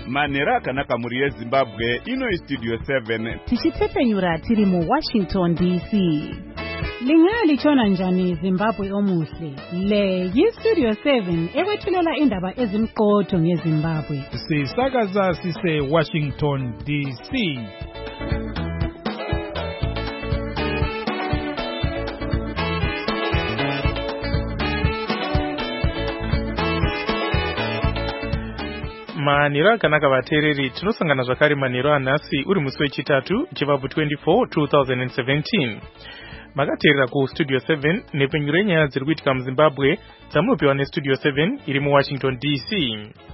manhero akanaka muri yeZimbabwe. Ino Studio 7 tichipfepfenyura tiri muWashington DC. Lingalitshona njani Zimbabwe omuhle? Le yiStudio 7 ekwethulela indaba ezimqotho ngeZimbabwe. Sisakaza sise Washington DC. Manhero akanaka vateereri, tinosangana zvakare manhero anhasi uri musi wechitatu chivabvu 24 2017. Makateerera kuStudio 7 nepfenyuro yenyaya dziri kuitika muZimbabwe dzamunopiwa neStudio 7 iri muWashington DC.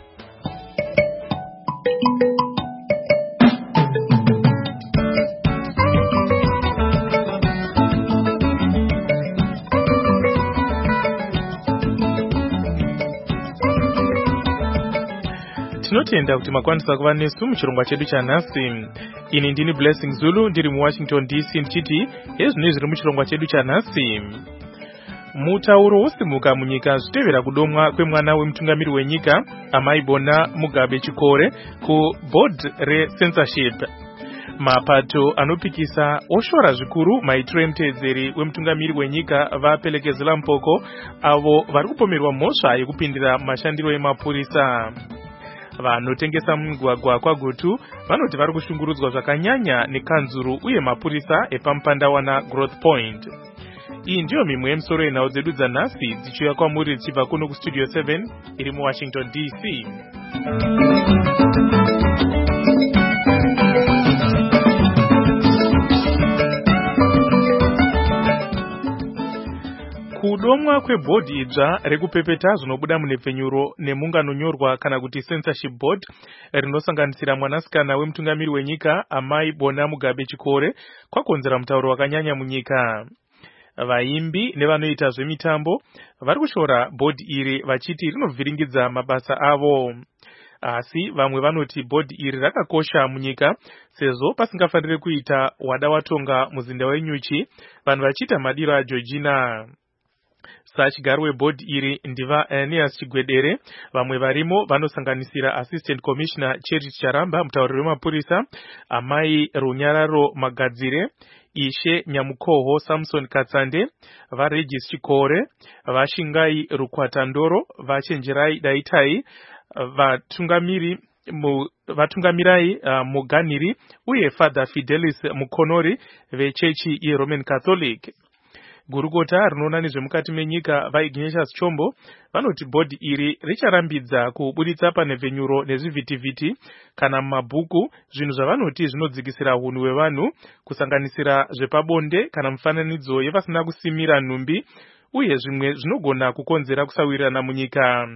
Tinotenda kuti makwanisa kuva nesu muchirongwa chedu chanhasi. Ini ndini Blessing Zulu ndiri muWashington DC ndichiti ezvino zviri muchirongwa chedu chanhasi. Mutauro wosimuka munyika zvitevera kudomwa kwemwana wemutungamiri wenyika Amai Bona Mugabe Chikore kuboard recensorship. Mapato anopikisa oshora zvikuru maitiro emuteedzeri wemutungamiri wenyika vaPelekezela Mpoko avo vari kupomerwa mhosva yekupindira mashandiro emapurisa. Vanotengesa mumigwagwa kwaGutu vanoti vari kushungurudzwa zvakanyanya nekanzuru uye mapurisa epamupandawana Growth Point. Iyi ndiyo mimwe yemisoro yenhau dzedu dzanhasi dzichiuya kwamuri dzichibva kuno kuStudio 7 iri muWashington DC. Kudomwa kwebhodhi idzva rekupepeta zvinobuda munepfenyuro nemunganonyorwa kana kuti censorship board rinosanganisira mwanasikana wemutungamiri wenyika Amai Bona Mugabe Chikore kwakonzera mutauro wakanyanya munyika. Vaimbi nevanoita zvemitambo vari kushora bhodhi iri vachiti rinovhiringidza mabasa avo. Asi vamwe vanoti bhodhi iri rakakosha munyika sezvo pasingafaniri kuita wada watonga muzinda wenyuchi vanhu vachiita madiro aGeorgina. Sachigaro webhodhi iri ndiva Aeneas Chigwedere. Vamwe varimo vanosanganisira Assistant Commissioner Charity Charamba, mutauriri wemapurisa, Amai Runyararo Magadzire, Ishe Nyamukoho Samson Katsande, vaRegis Chikore, Vashingai Rukwatandoro, Vachenjerai Daitai, vatungamirai Muganiri uye Father Fidelis Mukonori vechechi yeRoman Catholic. Gurukota rinoona nezvemukati menyika vaIgnatius Chombo vanoti bhodhi iri richarambidza kubuditsa panepfenyuro nezvivhitivhiti kana mumabhuku zvinhu zvavanoti zvinodzikisira hunhu hwevanhu kusanganisira zvepabonde kana mufananidzo yevasina kusimira nhumbi uye zvimwe zvinogona kukonzera kusawirirana munyika.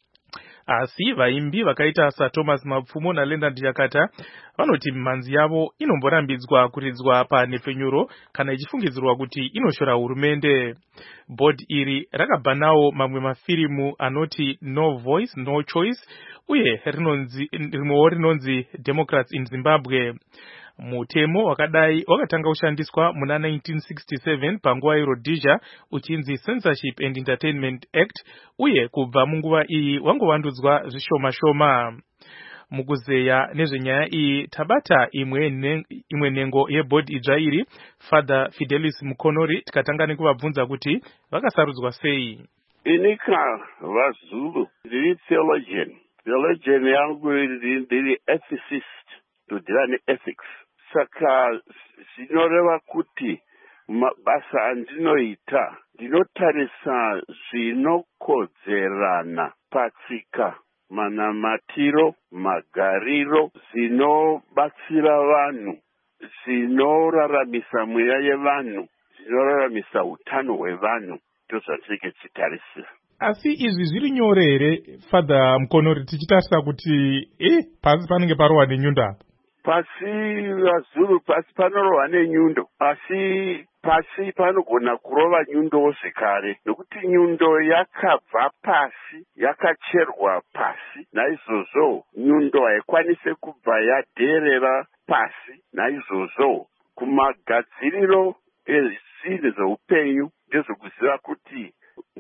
Asi vaimbi vakaita saThomas Mapfumo naLenda Ndiyakata vanoti mhanzi yavo inomborambidzwa kuridzwa panepfenyuro kana ichifungidzirwa kuti inoshora hurumende. Bhodhi iri rakabva nawo mamwe mafirimu anoti No Voice No Choice uye rimwewo rinonzi Democrats in Zimbabwe. Mutemo wakadai wakatanga kushandiswa muna 1967 panguva yeRhodesia uchinzi Censorship and Entertainment Act uye kubva munguva iyi wangovandudzwa zvishoma shoma. Mukuzeya nezvenyaya iyi tabata imwe nhengo yebhodhi idzva iri Father Fidelis Mukonori tikatanga nekuvabvunza kuti vakasarudzwa sei. Inika vaZulu ndiri theologian yangu ndiri ethicist todhira neethics. Saka zvinoreva kuti mabasa andinoita ndinotarisa zvinokodzerana patsika, manamatiro, magariro, zvinobatsira vanhu, zvinoraramisa mweya yevanhu, zvinoraramisa utano hwevanhu, ndozvatinenge tichitarisira. Asi izvi zviri nyore here Father Mukonori tichitarisa kuti pasi panenge parohwa nenyundo apa? Pasi vaZulu pasi panorohwa nenyundo, asi pasi panogona kurova nyundowo zvekare nokuti nyundo yakabva pasi yakacherwa pasi. Naizvozvo nyundo haikwanise kubva yadherera pasi. Naizvozvo kumagadziriro ezvinhu zveupenyu ndezvokuziva kuti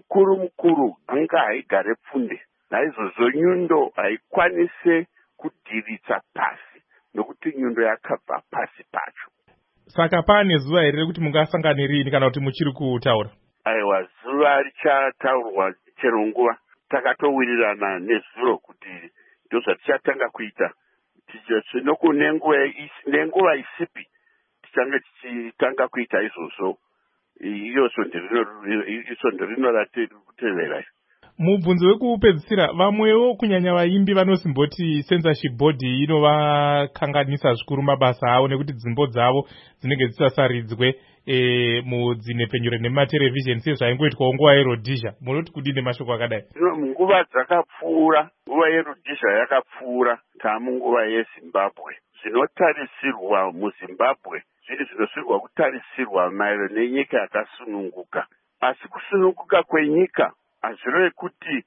mukuru anga haigare pfunde. Naizvozvo nyundo haikwanise kudhira kukwiriritsa pasi nokuti nyundo yakabva pasi pacho. Saka pane zuva here rekuti mungasangane rini kana kuti muchiri kutaura? Aiwa, zuva richataurwa chero nguva. Takatowirirana nezuro kuti ndozvatichatanga kuita. Tichinoku nenguva isipi tichange tichitanga kuita izvozvo. Iyoso ndorino kutevera. Mubvunzo wekupedzisira, vamwewo kunyanya vaimbi vanosimboti censorship board inovakanganisa zvikuru mabasa avo nekuti dzimbo dzavo dzinenge dzisasaridzwe mudzinhepfenyuro nemumatherevhizheni sezvaingoitwawo nguva yeRhodesia. Munoti kudini mashoko akadai? Nguva dzakapfuura, nguva yeRhodesia yakapfuura, tamunguva yeZimbabwe. Zvinotarisirwa muZimbabwe zviri zvinosirwa kutarisirwa maererano nenyika yakasununguka. Asi kusununguka kwenyika hazvirevi kuti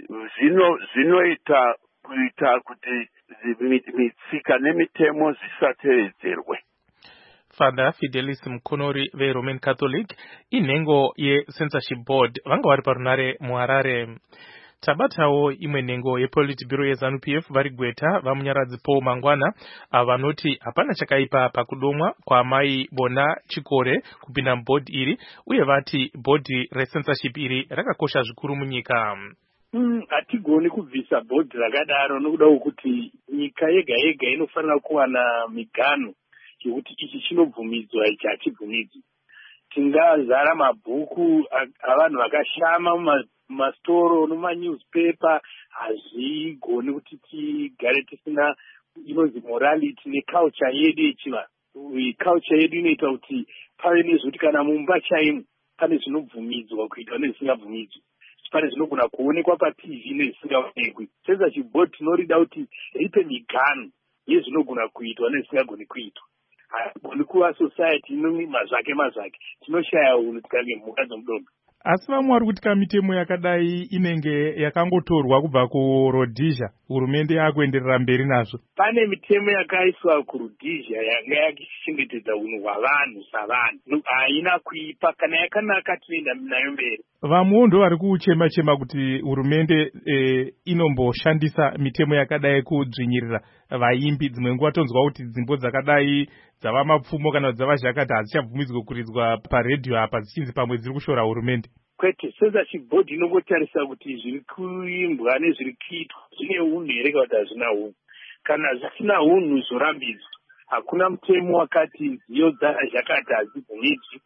zvinoita kuti mitsika nemitemo zvisatevedzerwe. Father Fidelis Mukonori veRoman Catholic inhengo yecensorship board vanga vari parunare muHarare. Tabatawo imwe nhengo yePolitburo yeZANU-PF vari Gweta vamunyaradzi Paul Mangwana vanoti hapana chakaipa pakudomwa kwaamai Bona Chikore kupinda mubhodhi iri, uye vati bhodhi recensorship iri rakakosha zvikuru munyika. Hatigoni kubvisa bhodhi rakadaro nokuda kwekuti nyika yega yega inofanira kuwana migano yekuti ichi chinobvumidzwa ichi hachibvumidzwi. Tingazara mabhuku avanhu vakashama mumastoro nomumanewspaper, hazvigoni kuti tigare tisina inonzi morality neculture yedu yechivanhu. Culture yedu inoita kuti pave nezvekuti kana mumba chaimo pane zvinobvumidzwa kuitwa nezvisingabvumidzwi, pane zvinogona kuonekwa paTV nezvisingaonekwi. Censorship board tinorida kuti ripe migano yezvinogona kuitwa nezvisingagoni kuitwa. Haigoni kuva society ino mazvake tinoshaya unhu tikange mhuka dzomudombo. Asi vamwe vari kuti kamitemo yakadai inenge yakangotorwa kubva kuRhodesia, hurumende yakuenderera mberi nazvo. Pane mitemo yakaiswa kuRhodesia yanga yakichengetedza unhu hwavanhu savanhu, haina kuipa. Kana yakanaka tinoenda nayo mberi. Vamwewo ndo vari kuchema kuti hurumende inomboshandisa mitemo yakadai kudzvinyirira vaimbi. Dzimwe nguva tonzwa kuti dzimbo dzakadai dzava mapfumo kana dzava zhakati hadzichabvumidzwe kuridwa paredhiyo apa dzichinzi pamwe dziri kushora hurumende. Kwete, censorship board inongotarisa kuti zviri kuimbwa nezviri kuitwa zvine unhu here kana kuti hazvina unhu. Kana zvisina unhu zvorambidzwa. Hakuna mutemo wakati nziyo dzazhakati hadzibvumidzwi.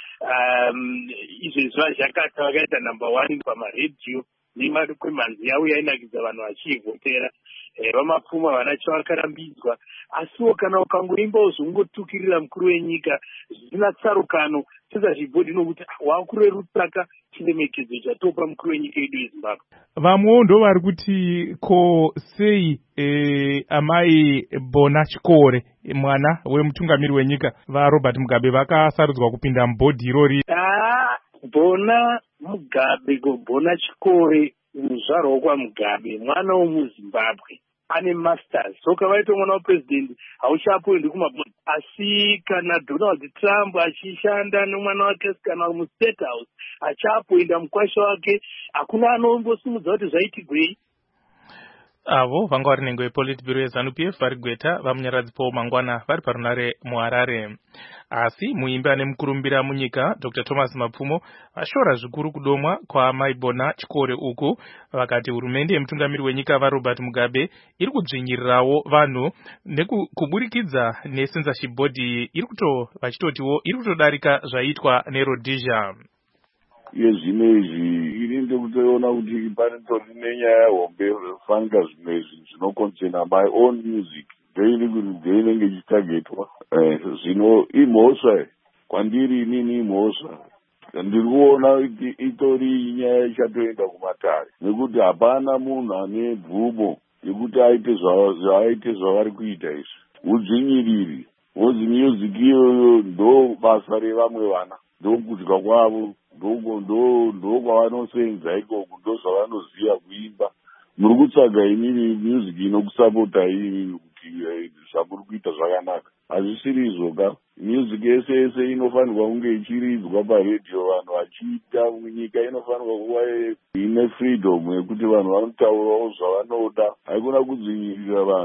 Izvezvi vazhakati vakaita number 1 pamaredhiyo nemakwemanzi yavo yainakidza vanhu vachivhotera. Vamapfuma vana chavakarambidzwa. Asiwo kana ukangoimbawo zvongotukirira mukuru wenyika zvisina tsarukano, censorship board inokuti wakurerutsaka chiremekedzo chatopa mukuru wenyika yedu yeZimbabwe. Vamwewo ndo vari kuti ko sei amai Bona Chikore mwana wemutungamiri wenyika vaRobert Mugabe vakasarudzwa kupinda mubhodhi irori? Bona Chikore muzvarwa kwaMugabe, mwana womuZimbabwe, ane masters. Soka vaita mwana wapresident hauchapoendi kumabhodhi. Asi kana Donald Trump achishanda nomwana wake kana muState House achapoenda mukwasha wake, hakuna anombosimudza kuti zvaitigwei. Avo vanga vari nhengo yePolitburo yeZANU-PF vari Gweta vamunyaradzi Paul Mangwana vari parunare muHarare. Asi muimbi ane mukurumbira munyika Dr. Thomas Mapfumo vashora zvikuru kudomwa kwaamai Bona Chikore uku, vakati hurumende yemutungamiri wenyika vaRobert Mugabe iri kudzvinyirirawo vanhu kuburikidza necensorship board vachitotiwo iri kutodarika zvaiitwa neRhodesia. Yezvino izvi iri ndekutoona kuti panotori nenyaya hombe fanka zvimwe zvinokonzerna my own music ndeinenge ichitargetwa. Zvino imhosva kwandiri inini, imhosva ndiri kuona kuti itori nyaya ichatoenda kumatare, nekuti hapana munhu ane bvumo yekuti aite zvavari kuita izvi. Udzvinyiriri hozi music iyoyo ndo basa revamwe vana, ndo kudya kwavo, ndo kwavanosenza ikoko, ndo zvavanoziva kuimba. Muri kutsvaga inini music inokusapota inini kuti zvamuri kuita zvakanaka. Hazvisiri izvoka. Music yese inofanirwa kunge ichiridzwa paredhiyo, vanhu vachiita. Nyika inofanirwa kuva ine freedom yekuti vanhu vanotaurawo zvavanoda, haikuna kudzinyirira vanhu.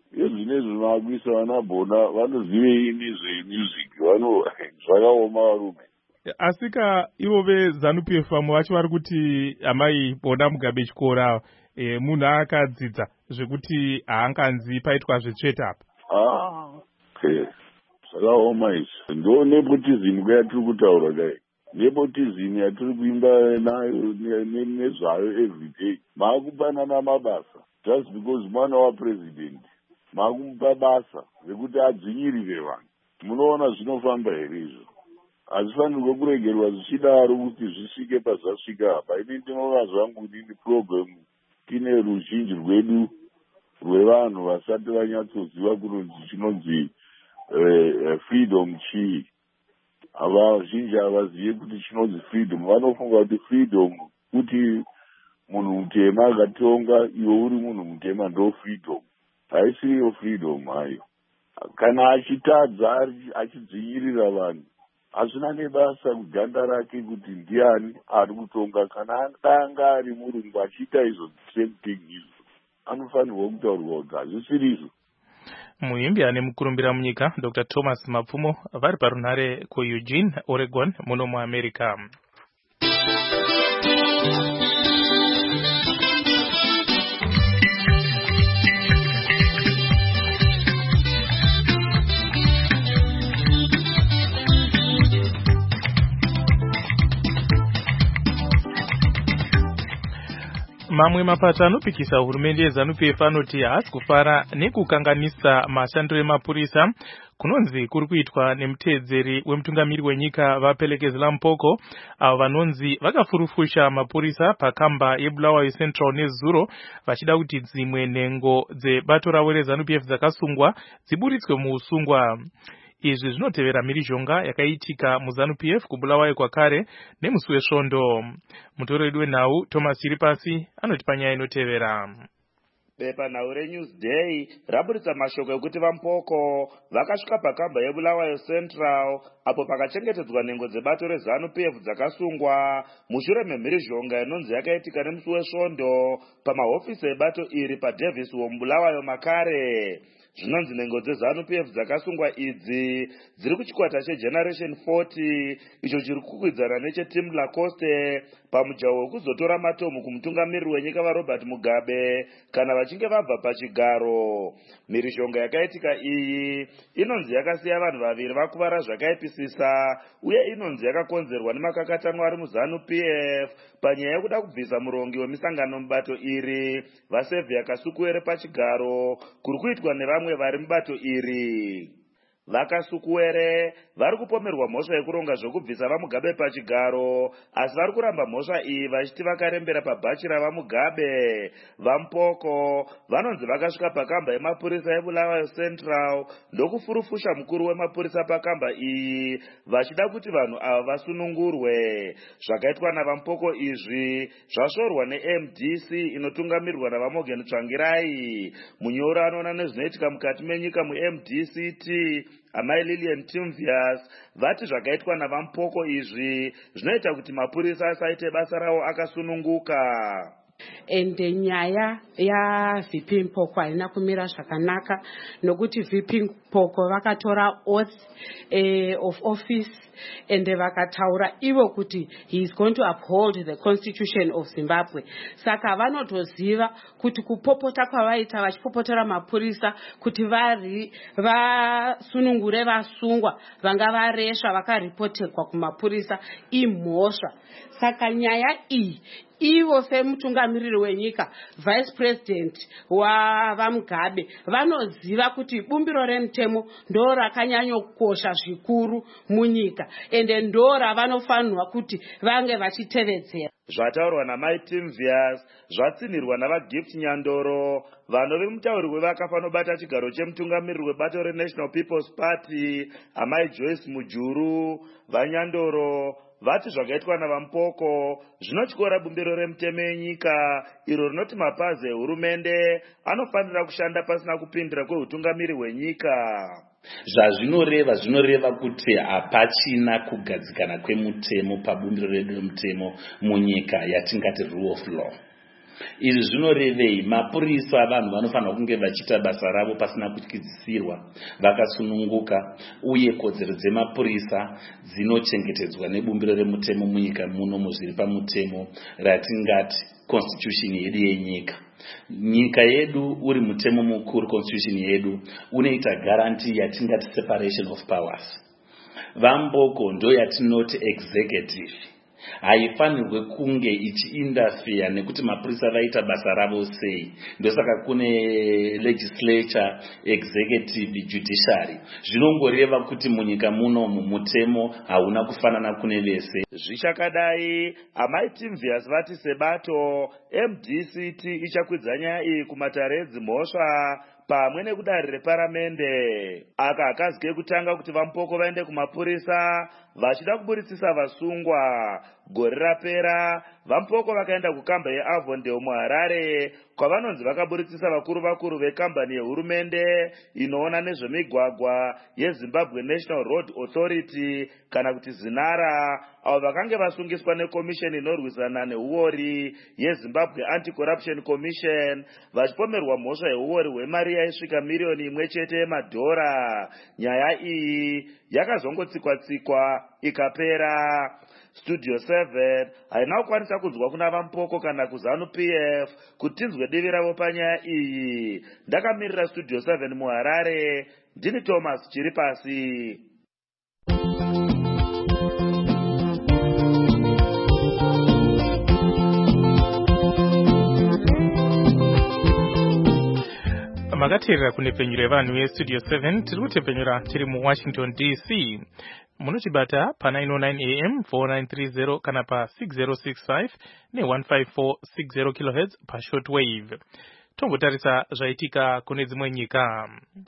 ezvinezvi vakuisa vanabhona vanozivei nezvemusic zvakaoma varume. asika ivo veZANU-PF vamwe vacho vari kuti amai Bona Mugabe chikora munhu akadzidza zvekuti haanganzi paitwa zvetsveta apa. Zvakaoma izvi. Ndo nepotism kuyatiri kutaura dai. Nepotism yatiri kuimba nayo nezvayo everyday. Maakupanana mabasa just because mwana wapresident. Maakumupa basa rekuti adzvinyirire vanhu. Munoona zvinofamba here izvo? Hazvifanirwe kuregerwa zvichidaro kuti zvisvike pazvasvika apa. Ini ndinova zvangu nini problem tine ruzhinji rwedu rwevanhu vasati vanyatsoziva kunonzi chinonzi freedom chii. Vazhinji havazivi kuti chinonzi freedom. Vanofunga kuti freedom kuti munhu mutema akatonga iwe uri munhu mutema ndo freedom. Haisiyo freedom hayo. Kana achitadza achidzinyirira vanhu hazvina nebasa kuganda rake kuti ndiani ari kutonga. Kana anga ari murungu achiita izvo same thing izvo anofanirwa kutaurirwa kuti hazvisiri izvo. Muimbi ane mukurumbira munyika Dr. Thomas Mapfumo vari parunhare kuEugene, Oregon muno muAmerica. Mamwe mapato anopikisa hurumende yeZANU-PF anoti haasi kufara nekukanganisa mashandiro emapurisa kunonzi kuri kuitwa nemuteedzeri wemutungamiri wenyika vaPelekezela Mpoko, avo vanonzi vakafurufusha mapurisa pakamba yeBulawayo Central nezuro vachida kuti dzimwe nhengo dzebato ravo reZANU-PF dzakasungwa dziburitswe muusungwa. Izvi zvinotevera mhirizhonga yakaitika muZANU-PF kuBulawayo kwakare nemusi wesvondo. Mutori wedu wenhau Thomas Chiripasi anoti panyaya inotevera. Bepanhau reNewsday raburitsa mashoko ekuti vaMpoko vakasvika pakamba yeBulawayo Central apo pakachengetedzwa nhengo dzebato reZANU-PF dzakasungwa mushure memhirizhonga inonzi yakaitika nemusi wesvondo pamahofisi ebato iri paDavis muBulawayo makare. Zvinonzi nhengo dzeZANU-PF dzakasungwa idzi dziri kuchikwata cheGeneration 40 icho chiri kukwidzana necheTim Lacoste pamujaho wekuzotora matomu kumutungamiriri wenyika vaRobert Mugabe kana vachinge vabva pachigaro. Mhirizhonga yakaitika iyi inonzi yakasiya vanhu vaviri vakuvara zvakaipisisa uye inonzi yakakonzerwa nemakakatanwa ari muZANU-PF panyaya yekuda kubvisa murongi wemisangano mubato iri vaSevhia Kasukuwere pachigaro kuri kuitwa nevamwe vari mubato iri. VaKasukuwere vari kupomerwa mhosva yekuronga zvokubvisa vaMugabe pachigaro, asi vari kuramba mhosva iyi vachiti vakarembera pabhachi ravaMugabe. vaMpoko vanonzi vakasvika pakamba yemapurisa eBulawayo Central ndokufurufusha mukuru wemapurisa pakamba iyi vachida kuti vanhu ava vasunungurwe. Zvakaitwa navaMpoko izvi zvashorwa neMDC inotungamirirwa navaMorgan Tsvangirai. Munyori anoona nezvinoitika mukati menyika muMDCT amai Lillian Timvias vati zvakaitwa navaMpoko izvi zvinoita kuti mapurisa asaite basa rawo akasununguka. Ende nyaya yaVP Mpoko haina kumira zvakanaka nokuti VP Mpoko vakatora oath of office ende vakataura ivo kuti he is going to uphold the constitution of Zimbabwe. Saka vanotoziva kuti kupopota kwavaita vachipopotora mapurisa kuti vasunungure vasungwa vanga varesha vakaripotekwa kumapurisa imhosva. Saka nyaya iyi ivo semutungamiriri wenyika vice president wavaMugabe vanoziva kuti bumbiro remutemo ndo rakanyanyokosha zvikuru munyika ende ndo ravanofanirwa kuti vange vachitevedzera. Zvataurwa namai Timvias zvatsinirwa navaGift Nyandoro vanove mutauri wevakafa vanobata chigaro chemutungamiriri webato reNational People's Party amai Joyce Mujuru. VaNyandoro vati zvakaitwa navaMpoko zvinotyora bumbiro remutemo yenyika iro rinoti mapazi ehurumende anofanira kushanda pasina kupindira kweutungamiri hwenyika. Zvinoreva kuti hapachina kugadzikana kwemutemo pabumbiro redu remutemo munyika yatingati rule of law. Izvi zvinorevei? Mapurisa vanhu vanofanira kunge vachiita basa ravo pasina kutyisidzirwa, vakasununguka, uye kodzero dzemapurisa dzinochengetedzwa nebumbiro remutemo munyika muno muzviri pamutemo ratingati constitution yedu yenyika. Nyika yedu uri mutemo mukuru, constitution yedu unoita guarantee yatingati separation of powers. Vamboko ndo yatinoti executive haifanirwe kunge ichiinterfere nekuti mapurisa vaita basa ravo sei. Ndosaka kune legislature, executive, judiciary. Zvinongoreva kuti munyika munomu mutemo hauna kufanana kune vese. Zvichakadai, amai Timvius vati sebato MDCT ichakwidza nyaya iyi kumatare edzimhosva pamwe nekudare reparamende. Aka akazike kutanga kuti Vampoko vaende kumapurisa vachida kuburitsisa vasungwa. Gore rapera Vampoko vakaenda kukamba yeAvondale muHarare kwavanonzi vakaburitsisa vakuru vekambani yehurumende inoona nezvemigwagwa yeZimbabwe National Road Authority kana kuti ZINARA, avo vakange vasungiswa nekomisheni inorwisana neuori yeZimbabwe Anti-Corruption Commission vachipomerwa mhosva yeuori hwemari yaisvika miliyoni 1 yemadhora. Nyaya iyi yakazongotsikwa ikapera. Studio 7 haina kukwanisa kunzwa kuna Vampoko kana kuZANU PF kuti tinzwe divi ravo panyaya iyi. Ndakamirira Studio 7 muHarare, ndini Thomas Chiripasi. Makateerera kunepfenyuro yevanhu yestudio 7 tiri kutepfenyura tiri muWashington DC. Munotibata pa 909 AM 4930 kana pa 6065 ne15460 kHz pa shortwave. Tombotarisa zvaitika kune dzimwe nyika.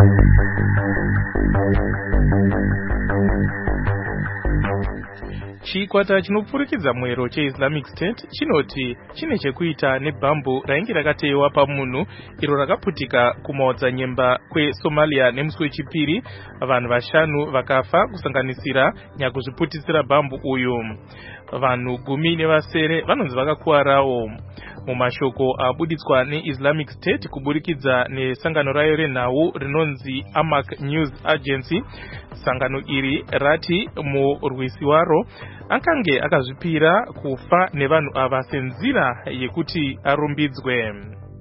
Chikwata chinopfurikidza mwero cheIslamic State chinoti chine chekuita nebhambu rainge rakatewa pamunhu iro rakaputika kumaodzanyemba kweSomalia nemusi wechipiri. Vanhu 5 vakafa kusanganisira nyakuzviputisira bhambu uyu. Vanhu 10 vanonzi vakakuwarawo. Mumashoko abuditswa neIslamic State kuburikidza nesangano rayo renhau rinonzi Amaq News Agency, sangano iri rati murwisi waro akange akazvipira kufa nevanhu ava senzira yekuti arumbidzwe.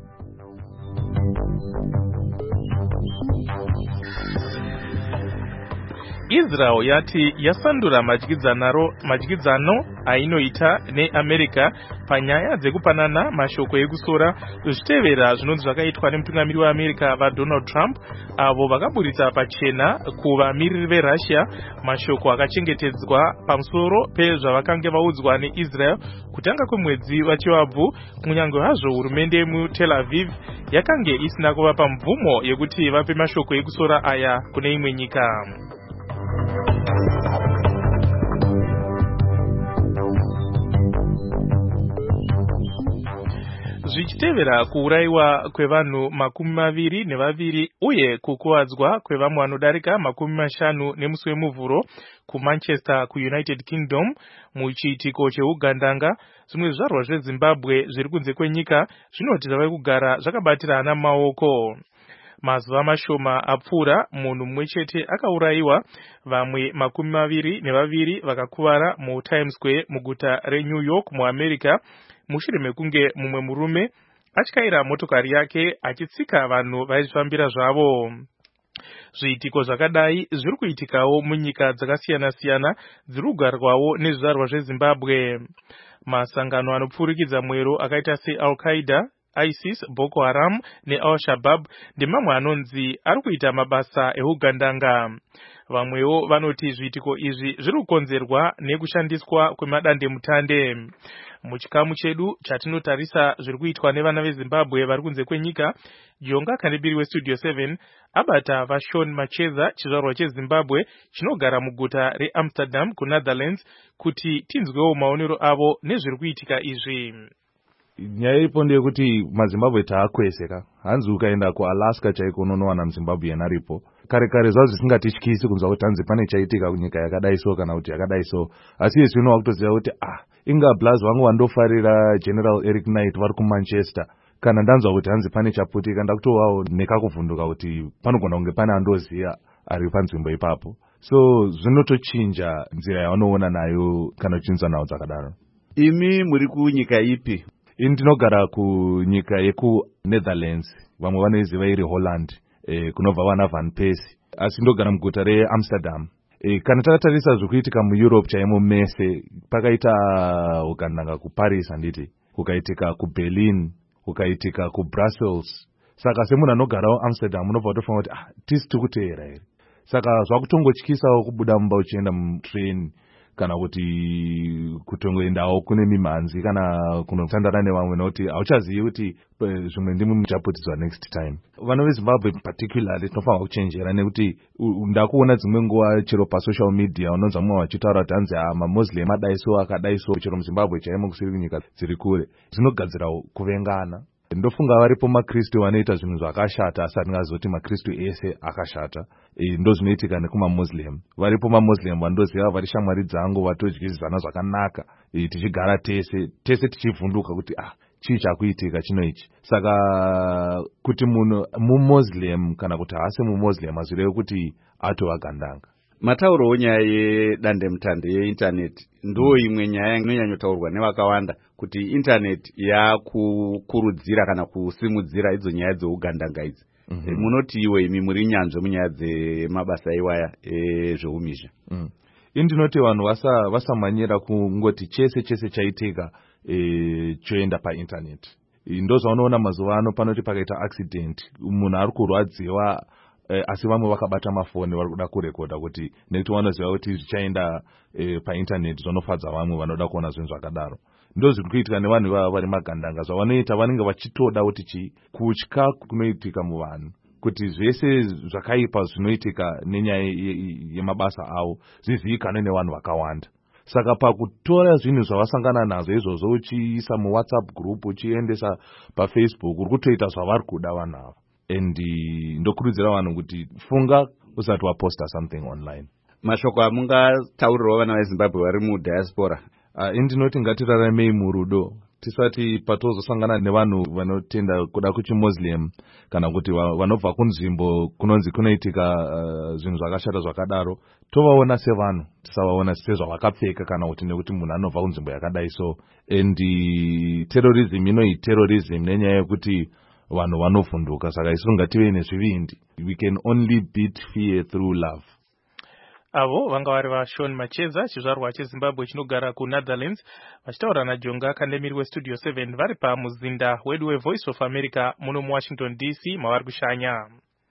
Israel yati yasandura madyidzano ainoita neAmerica panyaya dzekupanana mashoko ekusora zvichitevera zvinonzi zvakaitwa nemutungamiri weAmerica vaDonald Trump, avo vakaburitsa pachena kuvamiriri veRussia mashoko akachengetedzwa pamusoro pezvavakange vaudzwa neIsrael kutanga kwemwedzi wachivabvu, kunyange hazvo hurumende yemuTel Aviv yakange isina kuvapa mvumo yekuti vape mashoko ekusora aya kune imwe nyika. Zvichitevera kuurayiwa kwevanhu 22 uye kukuwadzwa kwevamwe vanodarika 50 nemusi wemuvhuro kuManchester kuUnited Kingdom muchiitiko cheugandanga, zvimwe zvizvarwa zveZimbabwe zviri kunze kwenyika zvinoti zvava kugara zvakabatirana maoko. Mazuva mashoma apfuura munhu mumwe chete akaurayiwa, vamwe 22 vakakuvara muTimes Square muguta reNew York muAmerica mushure mekunge mumwe murume atyaira motokari yake achitsika vanhu vaizvifambira zvavo. Zviitiko zvakadai zviri kuitikawo munyika dzakasiyana-siyana dziri kugarwawo nezvizvarwa zveZimbabwe. Masangano anopfurikidza mwero akaita seAl-Qaeda, ISIS, Boko Haram neAl-Shabaab ndemamwe anonzi ari kuita mabasa eugandanga. Vamwewo vanoti zviitiko izvi zviri kukonzerwa nekushandiswa kwemadandemutande. Muchikamu chedu chatinotarisa zviri kuitwa nevana veZimbabwe vari kunze kwenyika, Jonga Kandibiri weStudio 7 abata vaShawn Macheza, chizvarwa cheZimbabwe chinogara muguta reAmsterdam kuNetherlands, kuti tinzwewo maonero avo nezviri kuitika izvi. Nyaya iripo ndeyekuti maZimbabwe taakweseka. Hanzi ukaenda kuAlaska chaiko unowana muZimbabwe aripo. Kare zvazvo zvisingatityisi kunzwa kuti hanzi pane chaitika kunyika yakadai so kana kuti yakadai so. Asi yesu unowa kutoziva kuti inga Blaz vangu vandofarira General Eric Knight vari kuManchester kana ndanzwa kuti hanzi pane chaputika ndakutovawo nekakuvhunduka kuti panogona kunge pane andoziya ari panzvimbo ipapo. So zvinotochinja nzira yavanoona nayo kana uchinzwa nawo dzakadaro. Imi muri kunyika ipi? Ini ndinogara kunyika yekuNetherlands, vamwe vanoiziva iri Holland, kunobva vana Van Persie, asi ndogara muguta reAmsterdam. Kana takatarisa zvokuitika muEurope chaimo mese, pakaita ukandanga kuParis handiti, kukaitika kuBerlin, kukaitika kuBrussels. Saka semunhu anogarawo Amsterdam unobva utofunga kuti tisi tikuteera here. Saka zvakutongotyisawo kubuda mumba uchienda mutrain kana kuti kutongoendawo kune mimhanzi kana kunotandana nevamwe nokuti hauchazivi kuti zvimwe ndimi muchaputidzwa next time. Vana veZimbabwe particularly tinofanira kuchenjera nekuti ndakuona dzimwe nguva chero pasocial media unonzwa mumwe vachitaura kuti hanzi maMuslim adaiso akadaiso chero muZimbabwe chaimo kusiri kunyika dziri kure. Dzinogadzira kuvengana. Ndofunga varipo maKristu vanoita zvinhu zvakashata asi hatingazoti maKristu ese akashata. Ndo zvinoitika nekumaMuslim. Varipo maMuslim vandoziva vari shamwari dzangu vatodyisana zvakanaka. Tichigara tese tichivhunduka kuti chii chakuitika chino ichi. Saka kuti munhu muMuslim kana kuti haasi muMuslim hazvirevi kuti atova gandanga. Mataurowo nyaya yedandemutande yeintaneti ndo imwe nyaya inonyanyotaurwa nevakawanda kuti intaneti yakukurudzira kana kusimudzira idzo nyaya dzeugandanga idzi. Munoti iwe imi muri nyanzve munyaya dzemabasa iwaya ezveumhizha. Ini ndinoti vanhu vasamanyira kungoti chese chaitika choenda paintaneti. Ndo zvaunoona mazuva ano panoti pakaita accident munhu ari kurwadziwa asi vamwe vakabata mafoni vari kuda kurekodha kuti nekuti vanoziva kuti zvichaenda paintaneti zvinofadza vamwe vanoda kuona zvinhu zvakadaro. Ndo zviri kuitika nevanhu ivava vari magandanga. Zvavanoita vanenge vachitoda kuti kutya kunoitika muvanhu kuti zvese zvakaipa zvinoitika nenyaya yemabasa avo zvizivikanwe nevanhu vakawanda. Saka pakutora zvinhu zvavasangana nazvo izvozvo uchiisa muWhatsApp group uchiendesa paFacebook uri kutoita zvavari kuda vanhu ava. And ndokurudzira vanhu kuti funga usati waposta something online. Mashoko amungataurirawo vana veZimbabwe vari mudiaspora. Ndinoti ngatiraramei murudo tisati patozosangana nevanhu vanotenda kuda kuchiMuslim kana kuti vanobva kunzvimbo kunonzi kunoitika zvinhu zvakashata zvakadaro, tovaona sevanhu tisavaona sezvavakapfeka kana kuti nekuti munhu anobva kunzvimbo yakadai so. And terrorism terrorism nenyaya yekuti vanhu vanovhunduka. Saka isu ngative nezvivindi. We can only beat fear through love. Avo vanga vari vaShaun Macheza, chizvarwa cheZimbabwe chinogara kuNetherlands, vachitaura naJonga Kandemiri weStudio 7 vari pamuzinda wedu weVoice of America muno muWashington DC mavari kushanya.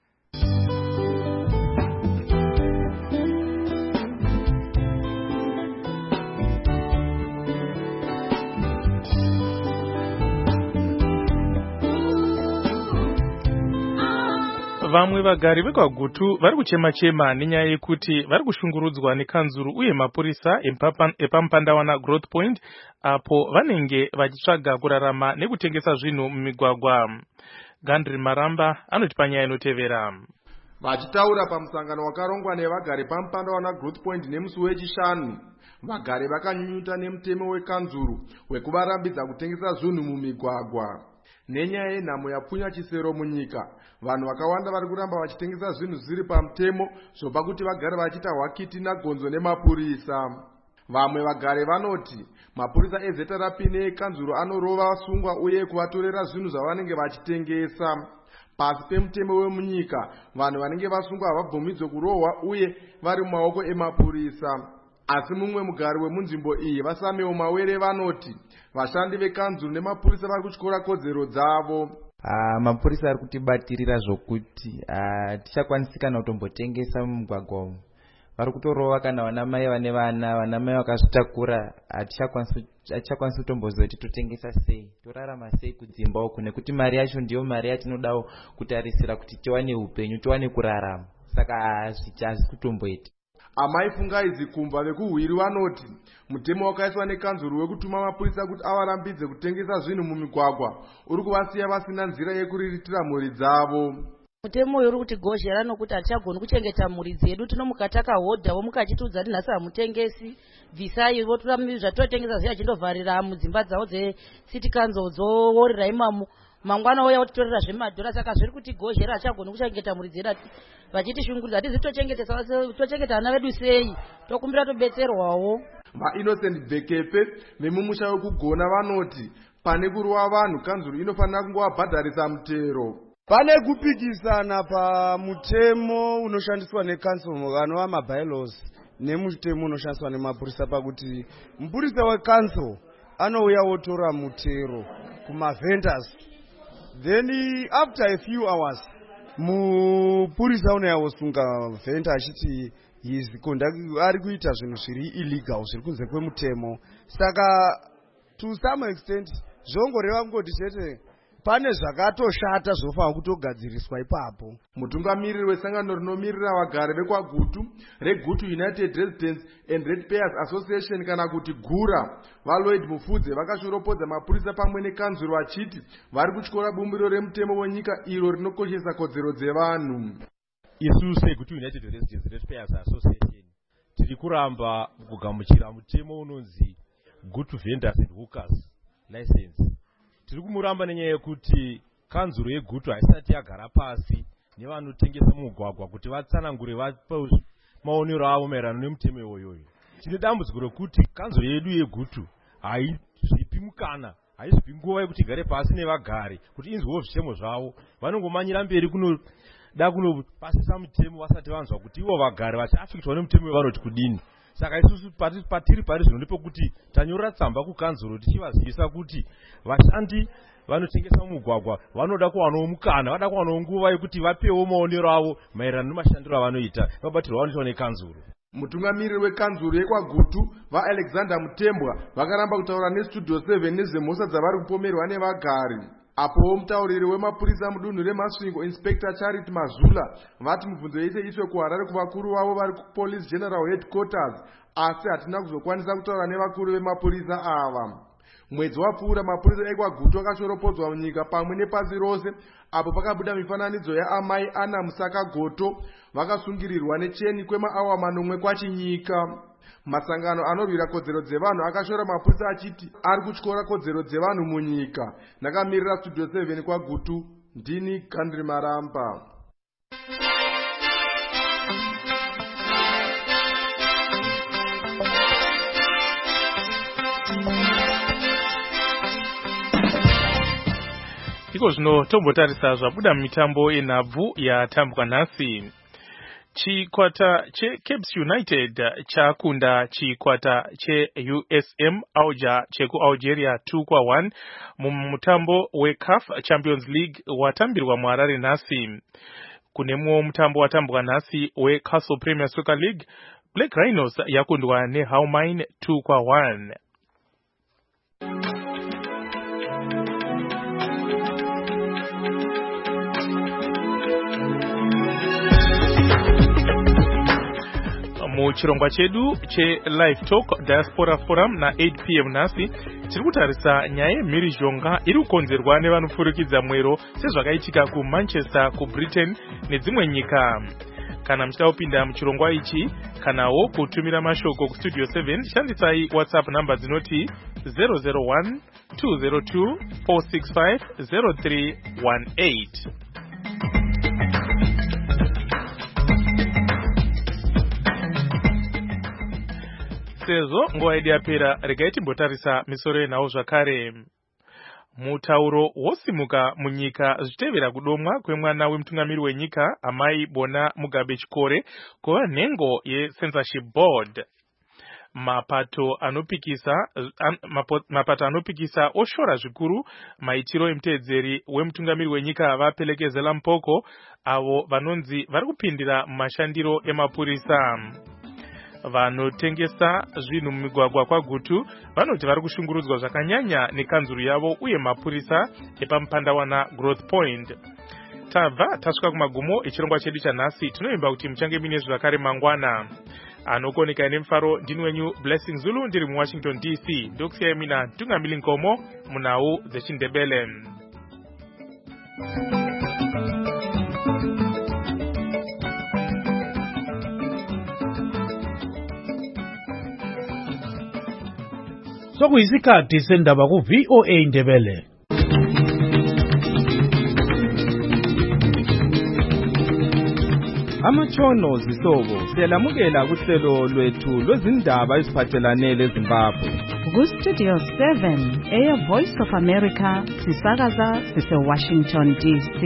Vamwe vagari vekwaGutu vari kuchema-chema nenyaya yekuti vari kushungurudzwa nekanzuru uye mapurisa epamupandawana Growth Point apo vanenge vachitsvaga kurarama nekutengesa zvinhu mumigwagwa. Gandri Maramba anoti panyaya inotevera. Vachitaura pamusangano wakarongwa nevagari pamupandawana Growth Point nemusi wechishanu, vagari vakanyunyuta nemutemo wekanzuru wekuvarambidza kutengesa zvinhu mumigwagwa. Nenyaya yenhamo yapfunya chisero munyika, vanhu vakawanda vari kuramba vachitengesa zvinhu zviri pamutemo zvopa kuti vagare vachiita hwakiti nagonzo nemapurisa. Vamwe vagari vanoti mapurisa eZETARAP neekanzuru anorova vasungwa uye kuvatorera zvinhu zvavanenge vachitengesa. Pasi pemutemo wemunyika, vanhu vanenge vasungwa havabvumidzwe kurohwa uye vari mumaoko emapurisa. Asi mumwe mugari wemunzvimbo iyi, Vasameo Mawere, vanoti vashandi vekanzuru nemapurisa vari kutyora kodzero dzavo. Mapurisa ari kutibatirira zvokuti tichakwanisi kana kutombotengesa mumugwagwa umu. Vari kutorova kana vanamai vane vana, vanamai vakazvitakura, hatichakwanisi kutomboziva kuti totengesa sei, torarama sei kudzimba uku, nekuti mari yacho ndiyo mari yatinodawo kutarisira kuti tiwane upenyu, tiwane kurarama. Saka hazvisi kutomboita. Amai Fungaizi Kumba vekuHwiri vanoti mutemo wakaiswa nekanzuru wekutuma mapurisa kuti avarambidze kutengesa zvinhu mumigwagwa uri kuvasiya vasina nzira yekuriritira mhuri dzavo. mutemo uyu uri kutigozhera nokuti hatichagoni kuchengeta mhuri dzedu. Tinomuka takahodhawo mukachitiudza kuti nhasi hamutengesi, bvisai votora zvatotengesa zviya chindovharira mudzimba dzavo dzecity council dzoworera imamo. Mangwana ouya kutitorera zvemadhora. Saka zviri kutigozhera, hatichagoni kuchengeta mhuri dzedu, vachitishungurudza. Hatizi tochengeta vana vedu sei, tokumbira tobetserwawo. VaInnocent Bhekepe vemumusha wekugona vanoti pane kurwa vanhu kanzuru inofanira kungovabhadharisa mutero. Pane kupikisana pamutemo unoshandiswa nekanzuru vanova mabylaws nemutemo unoshandiswa nemapurisa, pakuti mupurisa wekanzuru anouya wotora mutero kumavendors, then after a few hours mupurisa unouya wosunga vendor achiti ari kuita zvinhu zviri illegal, zviri kunze kwemutemo. Saka to some extent zvongoreva kungoti chete pane zvakatoshata zvofanira kutogadziriswa ipapo. Mutungamiriri wesangano rinomirira vagari vekwaGutu reGutu United Residents and Ratepayers Association kana kuti GURA, vaLloyd Mufudze vakashoropodza mapurisa pamwe nekanzuru vachiti vari kutyora bumbiro remutemo wenyika iro rinokoshesa kodzero dzevanhu. Isu seGutu United Residents and Ratepayers Association tiri kuramba kugamuchira mutemo unonzi Gutu Vendors and Hookers License. Tiri kumuramba nenyaya yekuti kanzuru yeGutu haisati yagara pasi nevanotengesa mugwagwa kuti vatsanangure vape maonero avo maererano nemutemo iwoyoyo. Tine dambudziko rekuti kanzuru yedu yeGutu haizvipi mukana, haizvipi nguva yekuti igare pasi nevagari kuti inzwewo zvitemo zvavo. Vanongomanyira mberi kunoda kunopasisa mutemo vasati vanzwa kuti ivo vagari vachiafiktwa nemutemo vanoti kudini. Saka isusu patiri pari zvino ndepekuti tanyorera tsamba kukanzuru tichivazivisa kuti vashandi vanotengesa mugwagwa vanoda kuwanawo mukana, vada kuwanawo nguva yekuti vapewo maonero avo maererano nemashandiro avanoita vabatirwa vanoitwa nekanzuru. Mutungamiriri wekanzuru yekwaGutu vaAlexander Mutembwa vakaramba kutaura nestudio 7 nezvemhosva dzavari kupomerwa nevagari. Apo mutauriri wemapurisa mudunhu reMasvingo Inspector Charity Mazula vati mubvunzo yese iswe kuHarare kuvakuru vavo vari kuPolice General Headquarters, asi hatina kuzokwanisa kutaura nevakuru vemapurisa ava. Mwedzi wapfuura mapurisa ekwaGutu akashoropodzwa munyika pamwe nepasi rose, apo pakabuda mifananidzo yaamai Ana Musaka Goto vakasungirirwa necheni kwemaawa manomwe kwachinyika. Masangano anorwira kodzero dzevanhu akashora mapurisa achiti ari kutyora kodzero dzevanhu munyika. Ndakamirira studio 7 kwaGutu, ndini Gandri Maramba. Iko zvino tombotarisa zvabuda mumitambo yenhabvu yatambwa nhasi. Chikwata cheCaps United chakunda chikwata cheUSM Alger chekuAlgeria 2-1 mumutambo weCAF Champions League watambirwa muHarare nhasi. Kunemwo mutambo watambwa nhasi weCastle Premier Soccer League, Black Rhinos yakundwa neHalmain 2-1. Muchirongwa chedu cheLive Talk Diaspora Forum na 8 PM nhasi tiri kutarisa nyaya yemhirizhonga iri kukonzerwa nevanopfurikidza mwero sezvakaitika kuManchester, kuBritain nedzimwe nyika. Kana muchida kupinda muchirongwa ichi kanawo kutumira mashoko kustudio 7 shandisai WhatsApp namba dzinoti 001 202 465 0318. Sezvo nguva yedu yapera, regai timbotarisa misoro yenhau zvakare. Mutauro wosimuka munyika zvichitevera kudomwa kwemwana wemutungamiri wenyika amai Bona Mugabe Chikore kuva nhengo yeCensorship Board. Mapato anopikisa oshora zvikuru maitiro emuteedzeri wemutungamiri wenyika vaPelekezela Mpoko avo vanonzi vari kupindira mumashandiro emapurisa. Vanotengesa zvinhu mumigwagwa kwaGutu vanoti vari kushungurudzwa zvakanyanya nekanzuru yavo uye mapurisa epamupandawana Growth Point. Tabva tasvika kumagumo echirongwa chedu chanhasi. Tinoimba kuti muchange mine zvakare mangwana. Anokoneka nemufaro ndini wenyu Blessing Zulu ndiri muWashington DC. Ndokusiyai mina Tungamili Nkomo munhau dzechiNdebele. Sokuyisikhathi sendaba ku VOA Indebele. Amatshono zihlobo siyalamukela kuhlelo lwethu lwezindaba eziphathelane leZimbabwe. Ku-Studio 7 Air Voice of America sisakaza sise-Washington DC.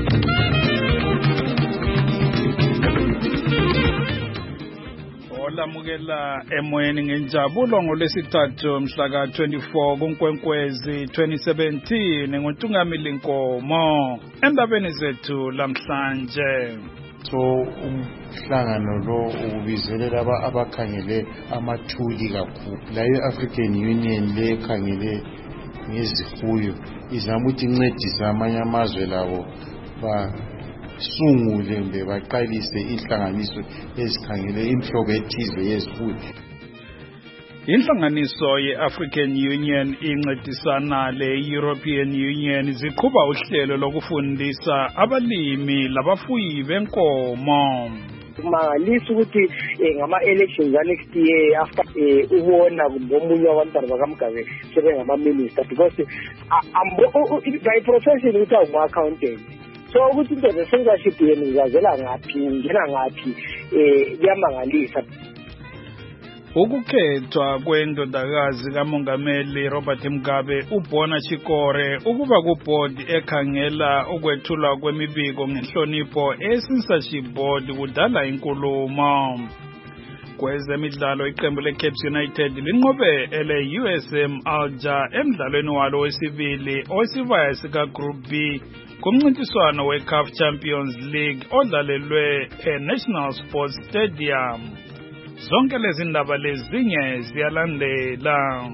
Olamukela emoyeni ngenjabulo ngolwesithathu mhla ka-24 kuNkwenkwezi 2017 nguNtungamili Nkomo endabeni zethu lamhlanje. So umhlangano lo ubizelela abakhangele amathuli kakhulu la e-African Union le ekhangele ngezifuyo izama ukuthi incedise amanye amazwe labo basungule kumbe baqalise inhlanganiso ezikhangele imhlobo ethize yezifuyo. Inhlanganiso ye-African Union incedisana le-European Union ziqhuba uhlelo lokufundisa abalimi labafuyi benkomo. Mangalisa ukuthi ngama-elections next year after ubona ngomunye wabantwana bakaMgabe sebengama-minister because by profession ukuthi awuma-accountant. So ukuthi into ze-censorship yenu ngazela ngaphi ngena ngaphi kuyamangalisa. Ukukhethwa kwendodakazi kaMongameli Robert Mugabe uBona Chikore ukuba kubhodi ekhangela ukwethulwa kwemibiko ngenhlonipho e-censorship board kudala inkulumo. Kwezemidlalo iqembu leCaps United linqobe ele-USM Alger emdlalweni walo wesibili owesibaya sika-Group B kumncintiswano we-CAF Champions League odlalelwe e-National Sports Stadium. Zonke lezi ndaba lezinye ziyalandela.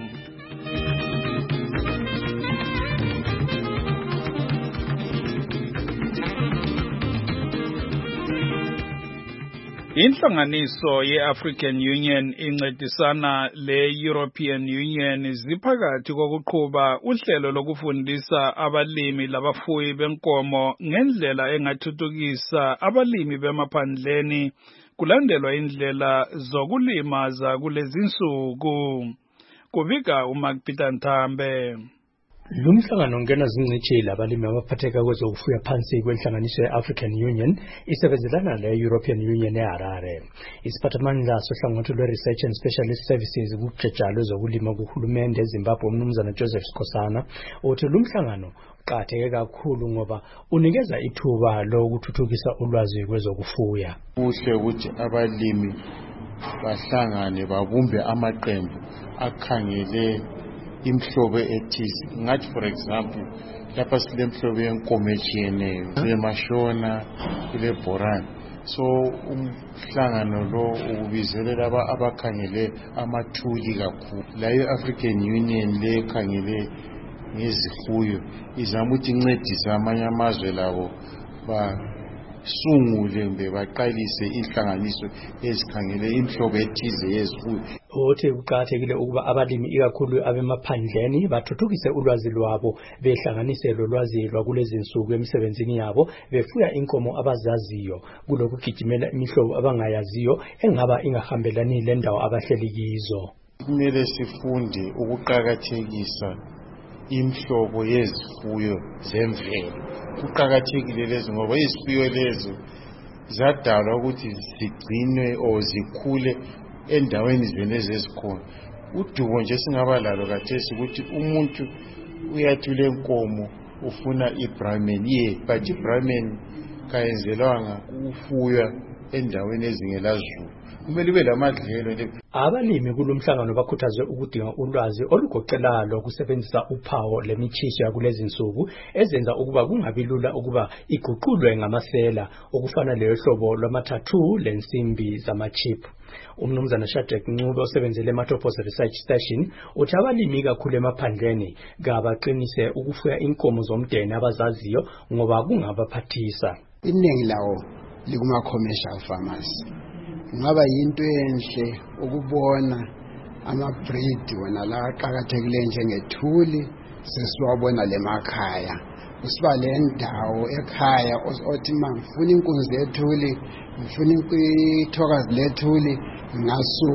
Inhlanganiso ye-African Union incedisana le-European Union ziphakathi kokuqhuba uhlelo lokufundisa abalimi labafuyi benkomo ngendlela engathuthukisa abalimi bemaphandleni kulandelwa indlela zokulima zakulezinsuku. Kubika uMark Peter Nthambe. Lumhlangano ngena zingcitshi labalimi abaphatheka kwezokufuya phansi kwenhlanganiso ye-African Union isebenzelana le-European Union eHarare. Isiphathamandla sohlangothi lwe-Research and Specialist Services kujeja lwezokulima kuhulumende eZimbabwe umnumzana Joseph Skosana uthi lumhlangano uqakatheke kakhulu ngoba unikeza ithuba lokuthuthukisa ulwazi kwezokufuya. Kuhle ukuthi abalimi bahlangane babumbe amaqembu akhangele imhlobo ethize. Ngathi for example lapha silemhlobo yenkomo etshiyeneyo kulemashona kuleborani. So umhlangano lo ubizelela abakhangele amathuli kakhulu la e-African Union le ekhangele ngezifuyo izama ukuthi incedise amanye amazwe labo basungule kumbe baqalise inhlanganiso ezikhangele imhlobo ethize yezifuyo. Uthi kuqakathekile ukuba abalimi ikakhulu abemaphandleni bathuthukise ulwazi lwabo behlanganise lolwazi lwakulezi nsuku emsebenzini yabo befuya inkomo abazaziyo kulokugijimela imihlobo abangayaziyo engaba ingahambelani lendawo abahleli kizo. Kumele sifunde ukuqakathekisa imhlobo yezifuyo zemvelo. Kuqakathekile lezo ngoba izifuyo lezo zadalwa ukuthi zigcinwe o zikhule endaweni zenezi ezikhona. Udubo nje singaba lalo kathesi ukuthi umuntu uyathula enkomo ufuna ibrahman but ibrahman kayenzelwanga ufuya endaweni ezingelazulu. Kumele ube lamadlelo. Abalimi kulomhlangano bakhuthazwe ukudinga ulwazi olugoqelayo ukusebenzisa uphawu lemithisha kulezi nsuku ezenza ukuba kungabi lula ukuba iguqulwe ngamasela okufana leyo hlobo lwamathatu lensimbi zamachip. Umnumzana Shadrack Ncube osebenzele eMatopos Research Station uthi abalimi kakhulu emaphandleni kabaqinise ukufuya inkomo zomdeni abazaziyo ngoba kungabaphathisa. Iningi lawo likuma-commercial farmers. Ngaba yinto enhle ukubona ama-breed wona la aqakathekile njengethuli sesiwabona lemakhaya. Usiba le ndawo ekhaya othi mangifuna inkunzi yethuli ngifuna ithokazi lethuli ngasuka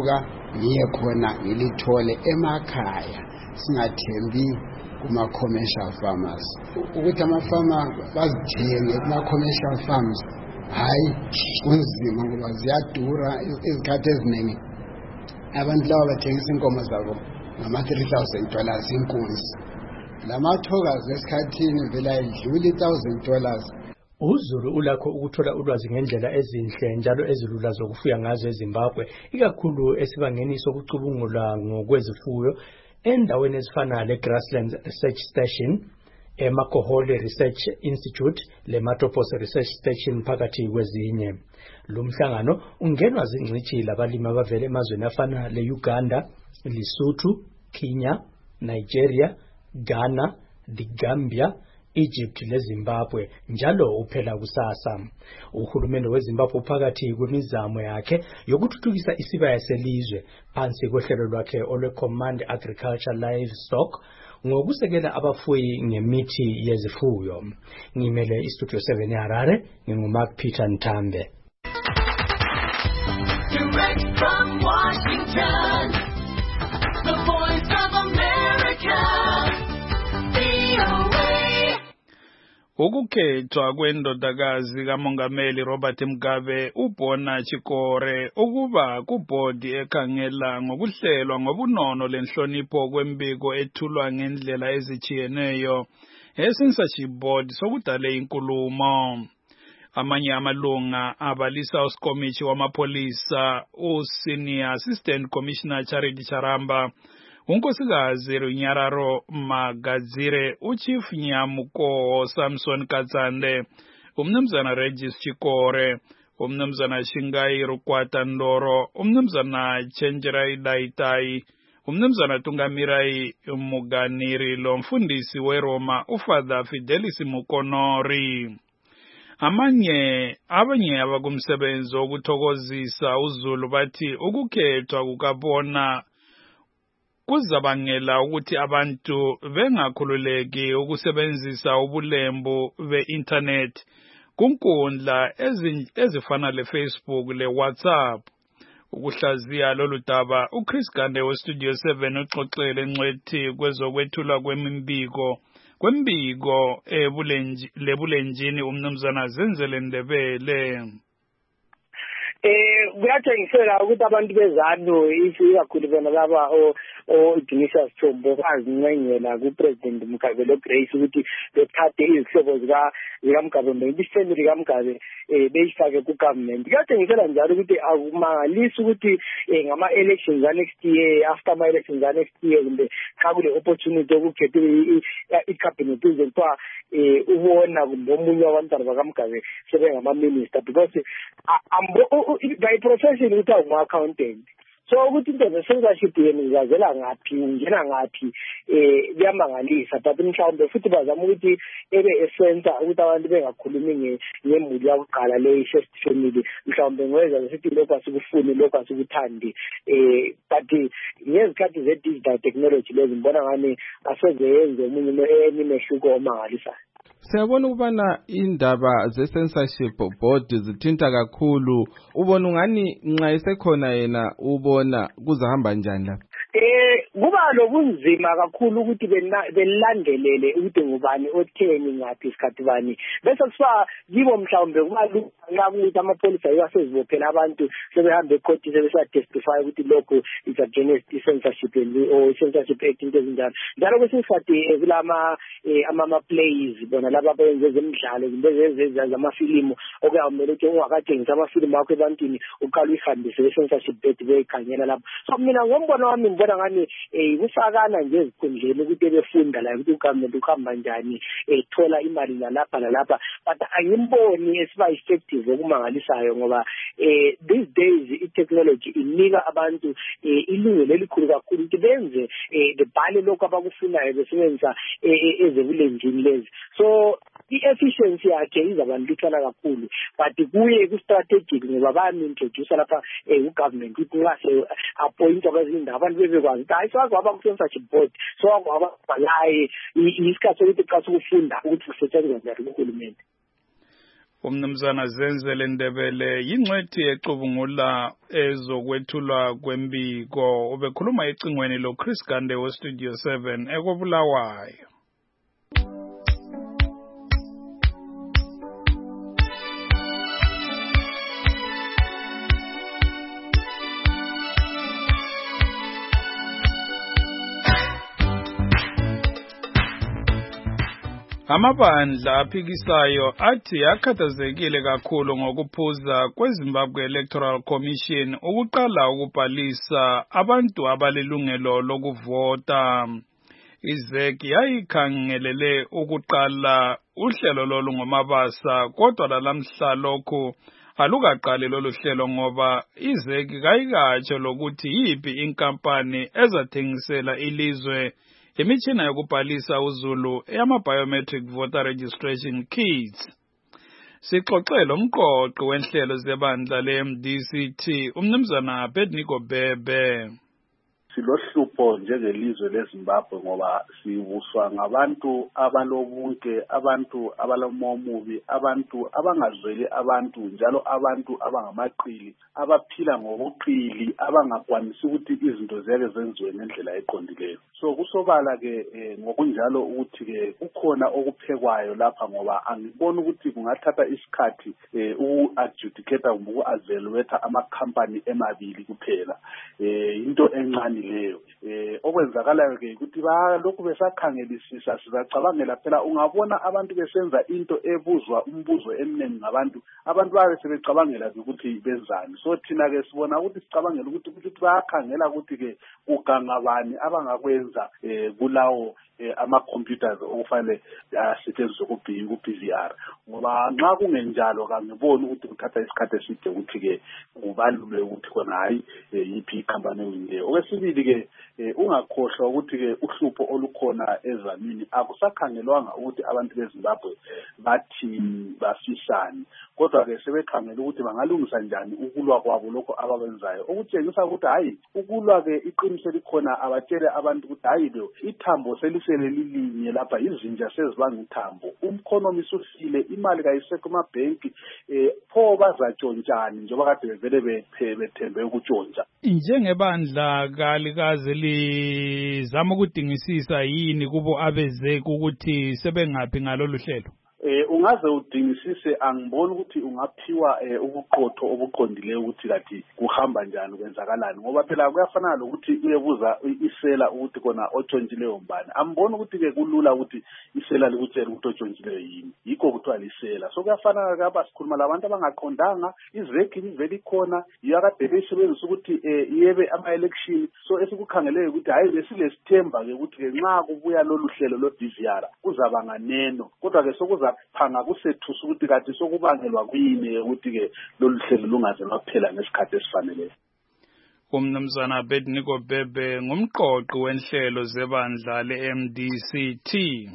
ngiye khona ngilithole emakhaya singathembi kuma-commercial farmers ukuthi amafama bazithenge kuma-commercial farms hayi kunzima ngoba ziyadura izikhathi eziningi abantu laba bathengisa inkomo zabo ngama-$3,000 inkunzi lama-togas esikhathini vele ayidluli $1,000. uZulu ulakho ukuthola ulwazi ngendlela ezinhle njalo ezilula zokufuya ngazo eZimbabwe ikakhulu esibangeni sokucubungula ngokwezifuyo endaweni ezifana le-Grasslands Research Station, eMakohole Research Institute leMatopos Research Station phakathi kwezinye. Lo mhlangano ungenwa zingcitshi labalimi abavela emazweni afana le-Uganda, Lesotho, Kenya, Nigeria, Ghana, the Gambia, Egypt leZimbabwe njalo uphela kusasa. Uhulumende weZimbabwe phakathi kwemizamo yakhe yokuthuthukisa isibaya selizwe phansi kohlelo lwakhe olwe-Command Agriculture Livestock ngokusekela abafuyi ngemithi yezifuyo. Ngimele iStudio 7 eHarare, nginguMark Peter Ntambe. Direct from Washington, the Voice of America, VOA. Ukukhethwa kwendodakazi kamongameli Robert Mugabe uBona Chikore ukuba kubhodi ekhangela ngokuhlelwa ngobunono lenhlonipho kwembiko ethulwa ngendlela ezijiyeneyo eSensorship Board sokudale inkulumo. Amanye amalunga abalisa uSkomichi wamapolisa uSenior Assistant Commissioner Charity Charamba, unkosikazi Runyararo Magadzire, uChief Nyamuko Samson Katsande, umnumzana Regis Chikore, umnumzana Shingai Rukwata Ndoro, umnumzana Chenjerai Daitai, umnumzana Tungamirai Muganiri lomfundisi weRoma uFather Fidelis Mukonori. Abanye abakumsebenzi wokuthokozisa uZulu bathi ukukhethwa kukabona kuzabangela ukuthi abantu bengakhululeki ukusebenzisa ubulembu be-internet kunkundla ezifana le-Facebook le-WhatsApp. Ukuhlaziya lolu daba uChris Gande weStudio 7 uxoxele ngcwethi kwezokwethula kwembiko lebulenjini umnumzana Zenzele Ndebele. Kuyathengisela ukuthi abantu bezanu ikakhulu bona laba Ignatius Chombo bazincengela kuPresident Mugabe loGrace ukuthi bethathe izihlobo zikaMugabe ngisifamily kaMugabe beyifake kugovernment. Kuyathengisela njalo ukuthi akumangalisi ukuthi ngama-elections next year, after ama-elections next year kumbe xa kule opportunity yokukhetha i-cabinet uzokuthiwa ubona kumbe omunye wabantwana bakaMugabe sebengama-minister, because by profession ukuthi awungu-accountant. So ukuthi into ze-censorship yena izazela ngaphi, ungena ngaphi, kuyamangalisa. But mhlawumbe futhi bazama ukuthi ebe esensa ukuthi abantu bengakhulumi ngemuli yakuqala le-first family. Mhlawumbe ngweza ngesithi lokhu asikufuni, lokhu asikuthandi. But ngezikhathi ze-digital technology lezi mbona ngani asezenze omunye imehluko omangalisayo. Siyabona ukubana indaba ze-censorship board zithinta kakhulu. Ubona ungani nxa esekhona yena ubona kuzahamba njani lapha? Kuba lobunzima kakhulu ukuthi belandelele ukuthi ngubani otheni ngaphi isikhathi bani. Bese kusiba yibo mhlawumbe kubalula ukuthi amapholisa asezibophela abantu sebehambe ecourt sebesatestify ukuthi lokho is against censorship or censorship act into ezinjalo. Njalo kwesinye isikhathi kulama ama-plays bona laba abenza ezemidlalo kumbe zamafilimu okuyamele ukuthi ungakatshengisa amafilimu akho ebantwini uqala uyihambise le-censorship act beyikhangela lapho. So mina ngombono wami ngibona ngani kufakana nje ezikhundleni ukuthi befunda la ukuthi ugovernment ukuhamba njani, thola imali nalapha nalapha, but angimboni esiba effective okumangalisayo ngoba these days i-technology inika abantu ilungelo elikhulu kakhulu ukuthi benze bebhale lokhu abakufunayo besebenzisa ezebulenjini lezi. So i-efficiency yakhe izabalutshwana kakhulu, but kuye ku-strategic ngoba bayami-introduce lapha ugovernment ukuthi ngase appointwa kwezindawo abantu bebekwazi ukuthi hayi sokwaba ku-censorship board, sokwaba balaye isikhathi sokuthi xa sokufunda ukuthi kusetshenzwa njani kuhulumende. Umnumzana Zenzele Ndebele yingcwethi ecubungula ezokwethulwa kwembiko ubekhuluma ecingweni lo Chris Gande we Studio 7 ekobulawayo. Amabandla aphikisayo athi akhathazekile kakhulu ngokuphuza kweZimbabwe Electoral Commission ukuqala ukubhalisa abantu abalilungelo lokuvota. IZEC yayikhangelele ukuqala uhlelo lolu ngomabasa kodwa lalamhla lokhu alukaqali lolu hlelo ngoba IZEC kayikatsho lokuthi yipi inkampani ezathengisela ilizwe imitshina yokubhalisa uzulu eyama-biometric voter registration kits. Sixoxele umqoqo wenhlelo zebandla le-MDCT umnumzana Abednego Bebe. Silohlupho njengelizwe leZimbabwe ngoba sibuswa ngabantu abalobunke, abantu abalomomubi, abantu abangazweli abantu, njalo abantu abangamaqili, abaphila ngobuqili, abangakwanisi ukuthi izinto ziyake zenziwe ngendlela eqondileyo. So kusobala ke ngokunjalo ukuthi ke kukhona okuphekwayo lapha ngoba angiboni ukuthi kungathatha isikhathi uku-adjudicate kumbe uku-evaluate amakhampani emabili kuphela. Into encane leyo. Okwenzakalayo ke ukuthi lokhu besakhangelisisa sizacabangela phela ungabona abantu besenza into ebuzwa umbuzo eminingi ngabantu, abantu babe sebecabangela ukuthi benzani. So thina ke sibona ukuthi sicabangela ukuthi bayakhangela ukuthi ke kugangabani abangakwenza kulawo ama-computers okufanele asetshenziswe ku-BVR ngoba nxa kungenjalo kangiboni ukuthi kuthatha isikhathi eside ukuthi ke kubalulwe ukuthi khona hayi yiphi ikhampani ewinileyo. Okwesibili ke ungakhohlwa ukuthi ke uhlupho olukhona ezamini akusakhangelwanga ukuthi abantu beZimbabwe bathi bafisane, kodwa ke sebekhangela ukuthi bangalungisa njani ukulwa kwabo lokho abakwenzayo, okutshengisa ukuthi hayi ukulwa ke iqiniso likhona. Abatshele abantu ukuthi hayi lo ithambo selisele lilinye lapha, izinja sezibanga ithambo, umkhonomi usufile, imali kayisekho emabhenki, pho bazatshontshani njengoba kade bevele bethembe ukutshontsha. Njengebandla kalikaze lizama ukudingisisa yini kubo abezeki ukuthi sebengaphi ngalolu hlelo? Ungaze udingisise, angiboni ukuthi ungaphiwa ubuqotho obuqondileyo ukuthi kathi kuhamba njani, kwenzakalani, ngoba phela kuyafana lokuthi uyebuza isela ukuthi kona otshontshileyo mbani. Amboni ukuthi ke kulula ukuthi isela likutshela ukuthi otshontshileyo yini, yikho kuthiwa lisela. So kuyafana kaba sikhuluma labantu abangaqondanga, izeki ivele ikhona, iyakade besebenzisa ukuthi yebe ama-election. So esikukhangeleyo ukuthi hayi besilesithemba ke ukuthi ke nxa kubuya lolu hlelo lo-BVR kuzaba nganeno, kodwa ke sokuzaphanga kusethusa ukuthi kathi sokubangelwa kuyini ukuthi ke lolu hlelo lungaze lwaphela ngesikhathi esifaneleyo. Umnumzana Abednego Bebe ngumqoqi wenhlelo zebandla le-MDCT.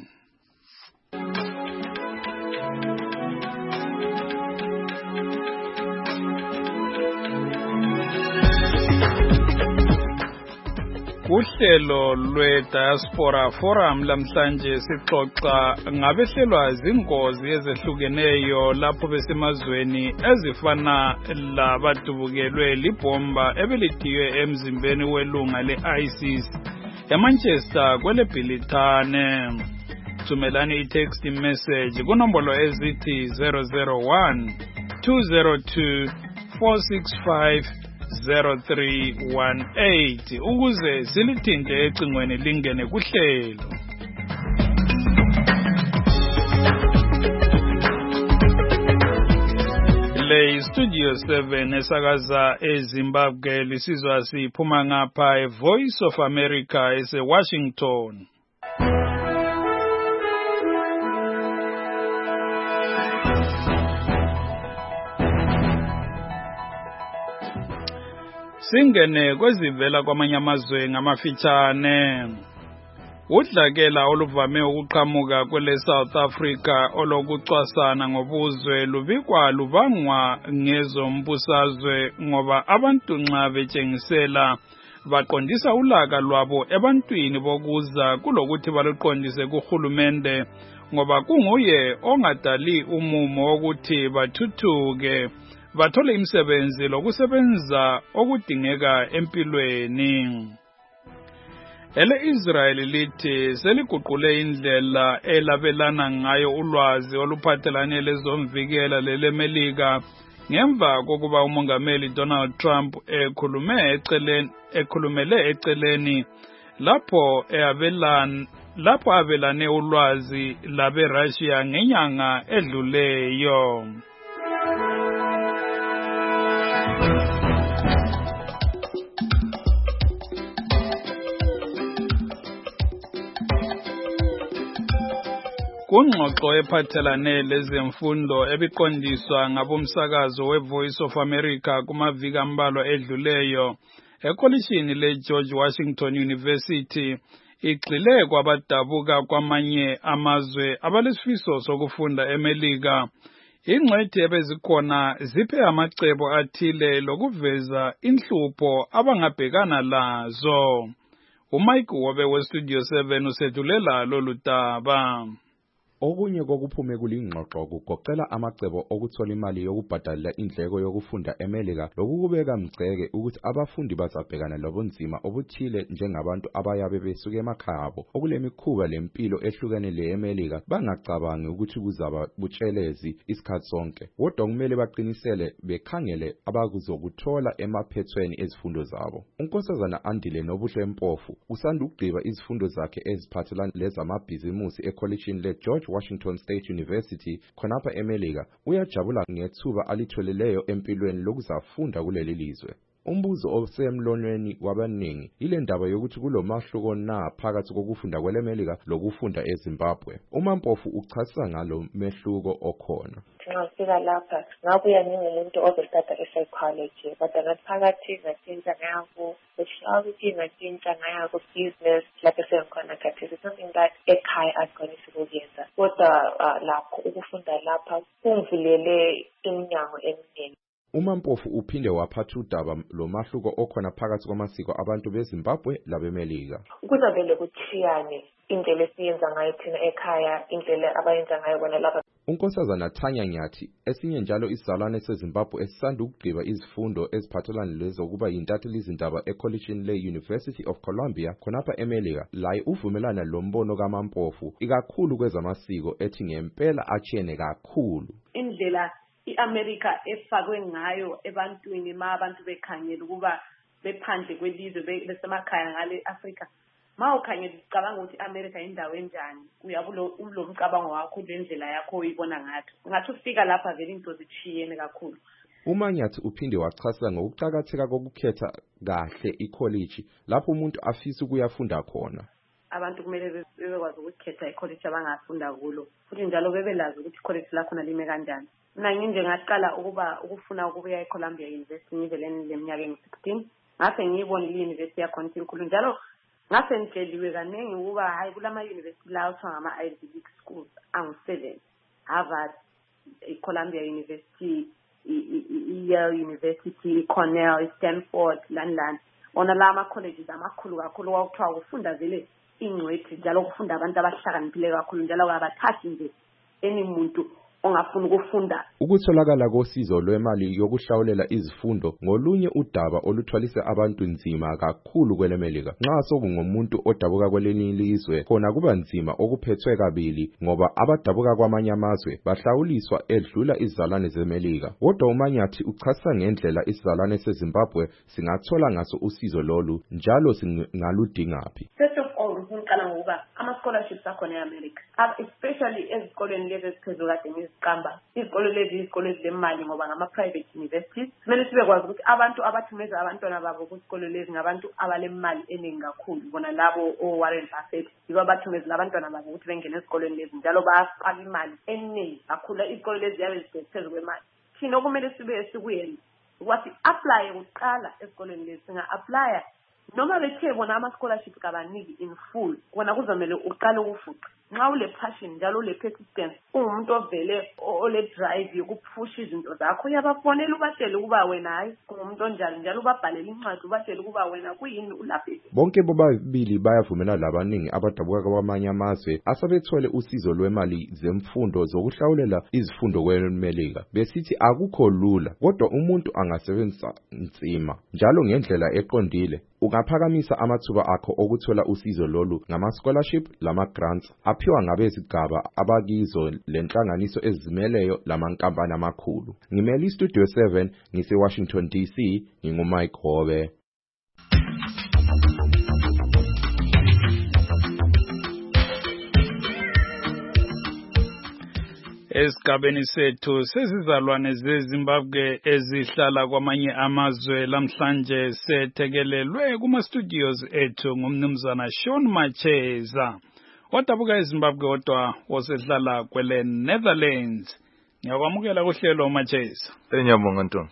Uhlelo lwe-Diaspora Forum lamhlanje sixoxa ngabehlelwa zingozi ezehlukeneyo lapho besemazweni ezifana labadubukelwe libhomba ebelidiywe emzimbeni welunga le-ISIS eManchester kweleBhilithane. Thumelani i-text message kunombolo ezithi 001 202 465 0318 ukuze silithinte ecingweni lingene kuhlelo. Le Studio 7 esakaza eZimbabwe lisizwa siphuma ngapha eVoice of America eseWashington. Singene kwezivela kwamanye amazwe ngamafitshane. Udlakela oluvame ukuqhamuka kwele South Africa olokucwasana ngobuzwe lubikwa lubangwa ngezombusazwe ngoba abantu nxa betshengisela baqondisa ulaka lwabo ebantwini bokuza kulokuthi baluqondise kuhulumende ngoba kunguye ongadali umumo wokuthi bathuthuke bathole imisebenzi lokusebenza okudingeka empilweni. Israel lithi seliguqule indlela elabelana ngayo ulwazi oluphathelane lezomvikela lelemelika ngemva kokuba umongameli Donald Trump ekhulumele eceleni lapho abelane ulwazi labe Russia ngenyanga edluleyo. Kungxoxo ephathelane lezemfundo ebiqondiswa ngabomsakazo weVoice of America kumaviki ambalwa edluleyo ekolishini leGeorge Washington University igxile kwabadabuka kwamanye amazwe abalesifiso sokufunda eMelika. Ingcwethi ebezikhona ziphe amacebo athile lokuveza inhlupho abangabhekana lazo. uMike Wobe weStudio 7 usethulela lolu daba. Okunye kokuphume kulingxoxo kugoqela amacebo okuthola imali yokubhadala indleko yokufunda eMelika lokubeka mgceke ukuthi abafundi bazabhekana lobunzima obuthile njengabantu abayabe besuka emakhaya abo okulemikhuba lempilo ehlukene leMelika bangacabangi ukuthi kuzaba butshelezi isikhathi sonke kodwa kumele baqinisele bekhangele abakuzokuthola emaphethweni ezifundo zabo. uNkosazana Andile Nobuhle Mpofu usanda ukugqiba izifundo zakhe eziphathelane lezamabhizimusi ekolishini leGeorge Washington State University khonapha eMelika uyajabula ngethuba alitholeleyo empilweni lokuzafunda kuleli lizwe. Umbuzo osemlonweni wabaningi ile ndaba yokuthi kulomahluko na phakathi kokufunda kweleMelika lokufunda eZimbabwe. uMampofu uchasisa ngalo mehluko okhona. Ngafika lapha ngabuya ngingumuntu ozostata psychology kodwa ngaphakathi ngathinta ngako sociology ngathinta ngako business lapho sengikhona khathesi something that ekhaya akukwanisi ukuyenza kodwa lapho ukufunda lapha kungivulele iminyango eminingi. uMampofu uphinde waphatha udaba lomahluko okhona phakathi kwamasiko abantu beZimbabwe labeMelika. Kuzavele kuthiyane indlela esiyenza ngayo thina ekhaya indlela abayenza ngayo bona lapha. uNkosazana Thanya Nyathi esinye njalo isizalwane seZimbabwe esisanda ukugqiba izifundo eziphathelane lezokuba yintatheli izindaba ekolishini le-University of Columbia khonapha eMelika laye uvumelana lombono kaMampofu ikakhulu kwezamasiko ethi ngempela achiyene kakhulu. Indlela iAmerica efakwe ngayo ebantwini abantu bekhangela ukuba bephandle kwelizwe besemakhaya ngale Africa mawukhangela ucabanga ukuthi iAmerica indawo enjani uyabulo umcabango wakho lendlela yakho uyibona ngathi ufika lapha vele into zithiyene kakhulu. uManyathi uphinde wachasisa ngokuqhakatheka kokukhetha kahle icollege lapho umuntu afisa ukuyafunda khona. Abantu kumele bebekwazi ukukhetha icollege abangafunda kulo futhi njalo bebelazi ukuthi icollege lakho nalime kanjani. Mina nginje ngaqala ukufuna ukubuya eColumbia University ngivele leminyaka engu-16 ngase ngiyibonile iuniversity yakhona inkulu njalo ngase ngitsheliwe kaningi ukuba hayi kulama university lawo kuthiwa ngama Ivy League schools angu-7 Harvard, Columbia University, Yale University, Cornell, Stanford, lani ona la ama-colleges amakhulu kakhulu wakuthiwa kufunda vele ingcwethi njalo kufunda abantu abahlakaniphile kakhulu njalo abathathi nje muntu ongafuna ukufunda. Ukutholakala kosizo lwemali yokuhlawulela izifundo ngolunye udaba oluthwalise abantu nzima kakhulu kweleMelika. Nxa sokungumuntu odabuka kwelinye ilizwe khona kuba nzima okuphethwe kabili ngoba abadabuka kwamanye amazwe bahlawuliswa edlula izizalwane zeMelika. Kodwa uManyathi uchasisa ngendlela isizalwane seZimbabwe singathola ngaso usizo lolu njalo singaludingaphi. First of all, ngiqala ngokuba ama-scholarships akhona eAmerica especially ezikolweni lezi eziphezulu kade ngiziqamba izikole lezi izikole ezimali ngoba ngama-private universities kumele sibekwazi ukuthi abantu abathumeza abantwana babo kuzikole lezi ngabantu abalemali eningi kakhulu bona labo Warren Buffett yibo abathumeza abantwana babo ukuthi bengene ezikoleni lezi njalo bayafaka imali eningi kakhulu izikole lezi yabe ziphezulu kwemali. Thina okumele sibe sikuyenza ukwathi apply ukuqala ezikoleni lezi singa-applya noma bethe bona ama-scholarship kabaniki in full wona kuzomele uqale ukufuqa nxa ule passion njalo ule persistence ungumuntu ovele ole drive yokuphusha izinto zakho uyabafonela ubatshele ukuba wena hayi ungumuntu onjalo njalo ubabhalele incwadi ubatshele ukuba wena kuyini ulaphe. Bonke bobabili bayavumela labaningi abadabuka kwamanye amazwe asebethole usizo lwemali zemfundo zokuhlawulela izifundo kweMelika besithi akukho lula kodwa umuntu angasebenzisa nzima njalo ngendlela eqondile ungaphakamisa amathuba akho okuthola usizo lolu ngama-scholarship lama-grants aphiwa ngabezigaba abakizo lenhlanganiso ezimeleyo lamankampani amakhulu. Ngimele iStudio 7 ngise-Washington DC, nginguMike Hobe. Esigabeni sethu sezizalwane zeZimbabwe ezihlala kwamanye amazwe lamhlanje sethekelelwe kuma-studios ethu ngumnumzana Sean Macheza odabuka eZimbabwe kodwa osehlala kwele Netherlands. Ngiyakwamukela kuhlelo Macheza. Ngiyabonga Ntonga.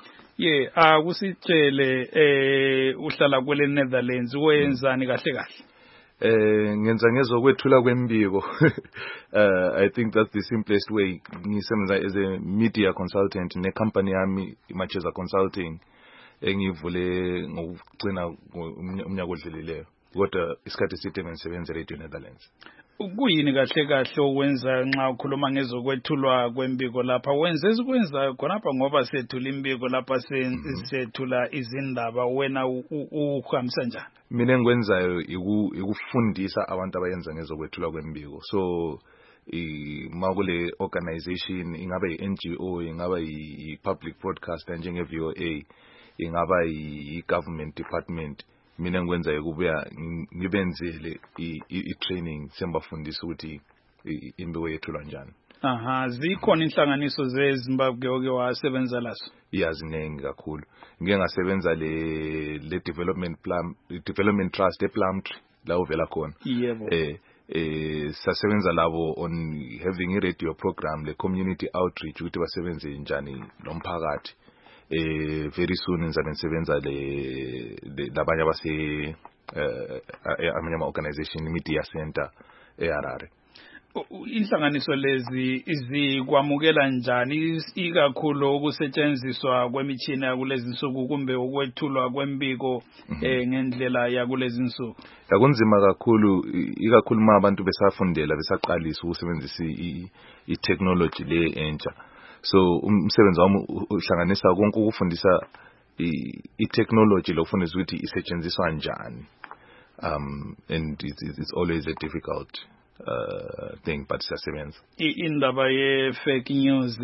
Akusitshele uhlala kwele Netherlands wenzani kahle kahle? Ngenza ngezokwethula kwembiko. I think that's the simplest way. Ngisebenza as a media consultant ne company yami Macheza Consulting engivule ngokugcina umnyaka odlulileyo. Kodwa isikhathi eside ngisebenza Radio Netherlands. Kuyini kahle kahle owenza nxa ukhuluma ngezokwethulwa kwembiko lapha wenza ezikwenza khonapha ngoba sethula imbiko lapha sethula izindaba wena uhambisa njani? Mina engikwenzayo ikufundisa abantu abayenza ngezokwethulwa kwembiko. So makule organization ingaba yi-NGO ingaba yi-public broadcaster njenge VOA ingaba yi-government department mina ngikwenzayo kubuya ngibenzele i-training sembafundisa ukuthi imbiko yethulwa njani. Zikhona inhlanganiso zeZimbabwe oke wasebenza lazo? Iyazinengi kakhulu. Ngike ngasebenza le development trust ePlumtree la uvela khona. Yebo. Sasebenza labo on having a radio program le community outreach ukuthi basebenze njani nomphakathi. Very soon ngizabe ngisebenza labanye abase amanye ama organization media center eHarare. Inhlanganiso lezi izikwamukela njani ikakhulu ukusetshenziswa kwemithini yakulezi insuku kumbe ukwethulwa kwembiko ngendlela yakulezi insuku? Yakunzima kakhulu ikakhulu uma abantu besafundela besaqalisa ukusebenzisa i-technology le entsha. So umsebenzi wami uhlanganisa konke ukufundisa i-technology lokufundisa ukuthi isetshenziswa njani. And it's always a difficult thing but siyasebenza. Indaba ye fake news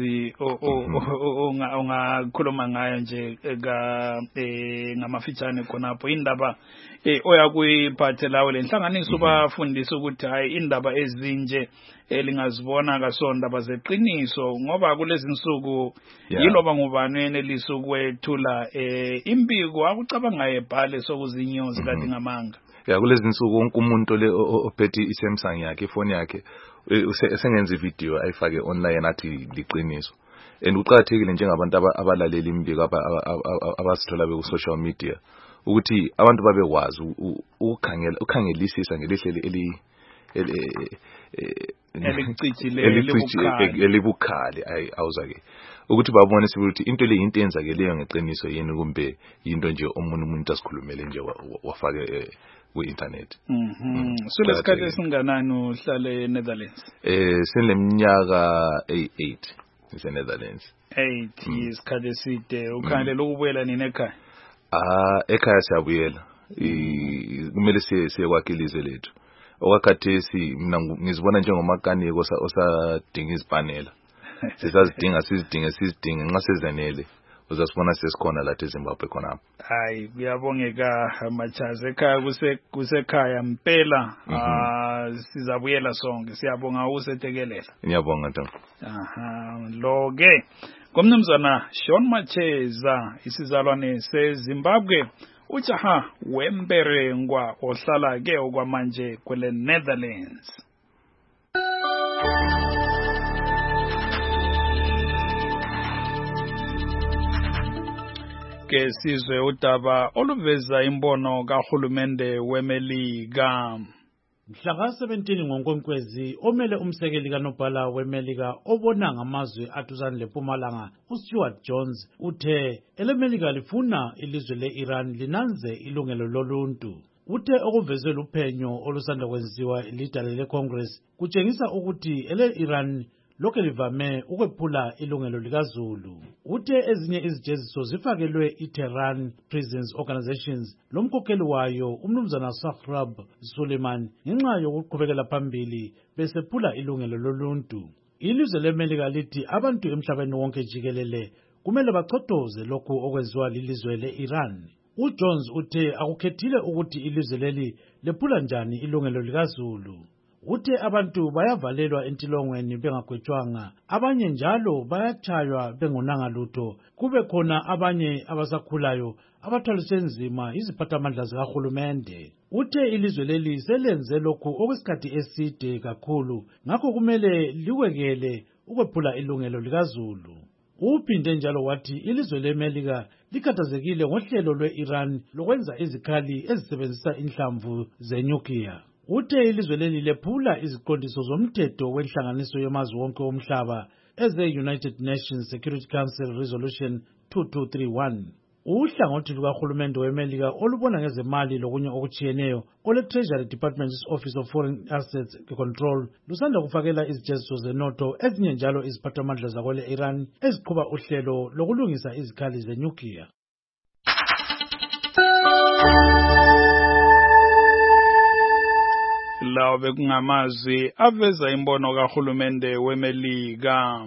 ongakhuluma ngayo nje ngamafitshane khonapho indaba oyakuyiphathela lenhlanganiso bafundisa ukuthi hayi indaba ezinje elingazibona kasondaba zeqiniso ngoba kulezi insuku yiloba ngubani enelisa ukwethula imbiko akucabanga ebhale sokuzinyozi kade ngamanga. Kulezi insuku wonke umuntu le ophethe iSamsung yakhe ifoni yakhe esengenza ivideo ayifake online athi liqiniso. And uqhakathekile njengabantu abalalela imbiko abasithola be ku social media ukuthi abantu babekwazi ukhangelisisa ngelihle elibukhali awuzake ukuthi babone ukuthi into le into enzakeleyo ngeqiniso yini kumbe into nje umuntu asikhulumele nje wafake ku-internet. Sulesikhathi esinganani uhlala eNetherlands? Seneminyaka 8 eNetherlands. 8 isikhathi eside ukhangelela ukubuyela nini ekhaya? Ekhaya siyabuyela. Kumele siye kwakhilizwe lethu. Okakhathesi mina ngizibona njengomakaniko osadinga izipanela. Sizidinga nxa sezanele. Uzasibona sesikhona la eZimbabwe khona. Hayi kuyabongeka Macheza ekhaya kusekhaya impela. Sizabuyela sonke siyabonga usethekelela. Ngiyabonga Ntombi. Lo ke ngomnumzana Sean Macheza isizalwane seZimbabwe ujaha wemberengwa ohlala ke okwamanje kwele Netherlands. ke sizwe udaba oluveza imbono kahulumende weMelika. Mhla ka-17 ngoNkwenkwezi omele umsekeli kaNobhala weMelika obona ngamazwe aduzane leMpumalanga uStuart Jones uthe eleMelika lifuna ilizwe le-Iran linanze ilungelo loluntu. Uthe okuvezwe luphenyo olusanda kwenziwa lidale leCongress kutshengisa ukuthi ele-Iran lokho livame ukwephula ilungelo likaZulu. Uthe ezinye izijeziso zifakelwe iTehran Prisons Organizations lomkhokheli wayo umnumzana Sahrab Suleiman ngenxa yokuqhubekela phambili besephula ilungelo loluntu. Ilizwe leMelika lithi abantu emhlabeni wonke jikelele kumele bachothoze lokhu okwenziwa lilizwe le-Iran. uJones uthe akukhethile ukuthi ilizwe leli lephula njani ilungelo likaZulu. Uthe abantu bayavalelwa entilongweni bengagwetshwanga, abanye njalo bayachaywa bengonanga lutho, kube khona abanye abasakhulayo abathwaliswe nzima iziphathamandla zikahulumende. Uthe ilizwe leli selenze lokhu okwesikhathi eside kakhulu, ngakho kumele liwekele ukwephula ilungelo likaZulu. Uphinde njalo wathi ilizwe leMelika likhathazekile ngohlelo lwe-Iran lokwenza izikhali ezisebenzisa inhlamvu zenyukliya. Uthe ilizwe leli lephula iziqondiso zomthetho wenhlanganiso yamazwe wonke womhlaba eze-United Nations Security Council Resolution 2231. Uhlangothi lukahulumende weMelika olubona ngezemali lokunye okutshiyeneyo ole-Treasury Department's Office of Foreign Assets Control lusanda kufakela izijeziso zenotho ezinye njalo iziphathamandla zakwele-Iran eziqhuba uhlelo lokulungisa izikhali zenyukliya. Lawo bekungamazwi aveza imbono kahulumende weMelika.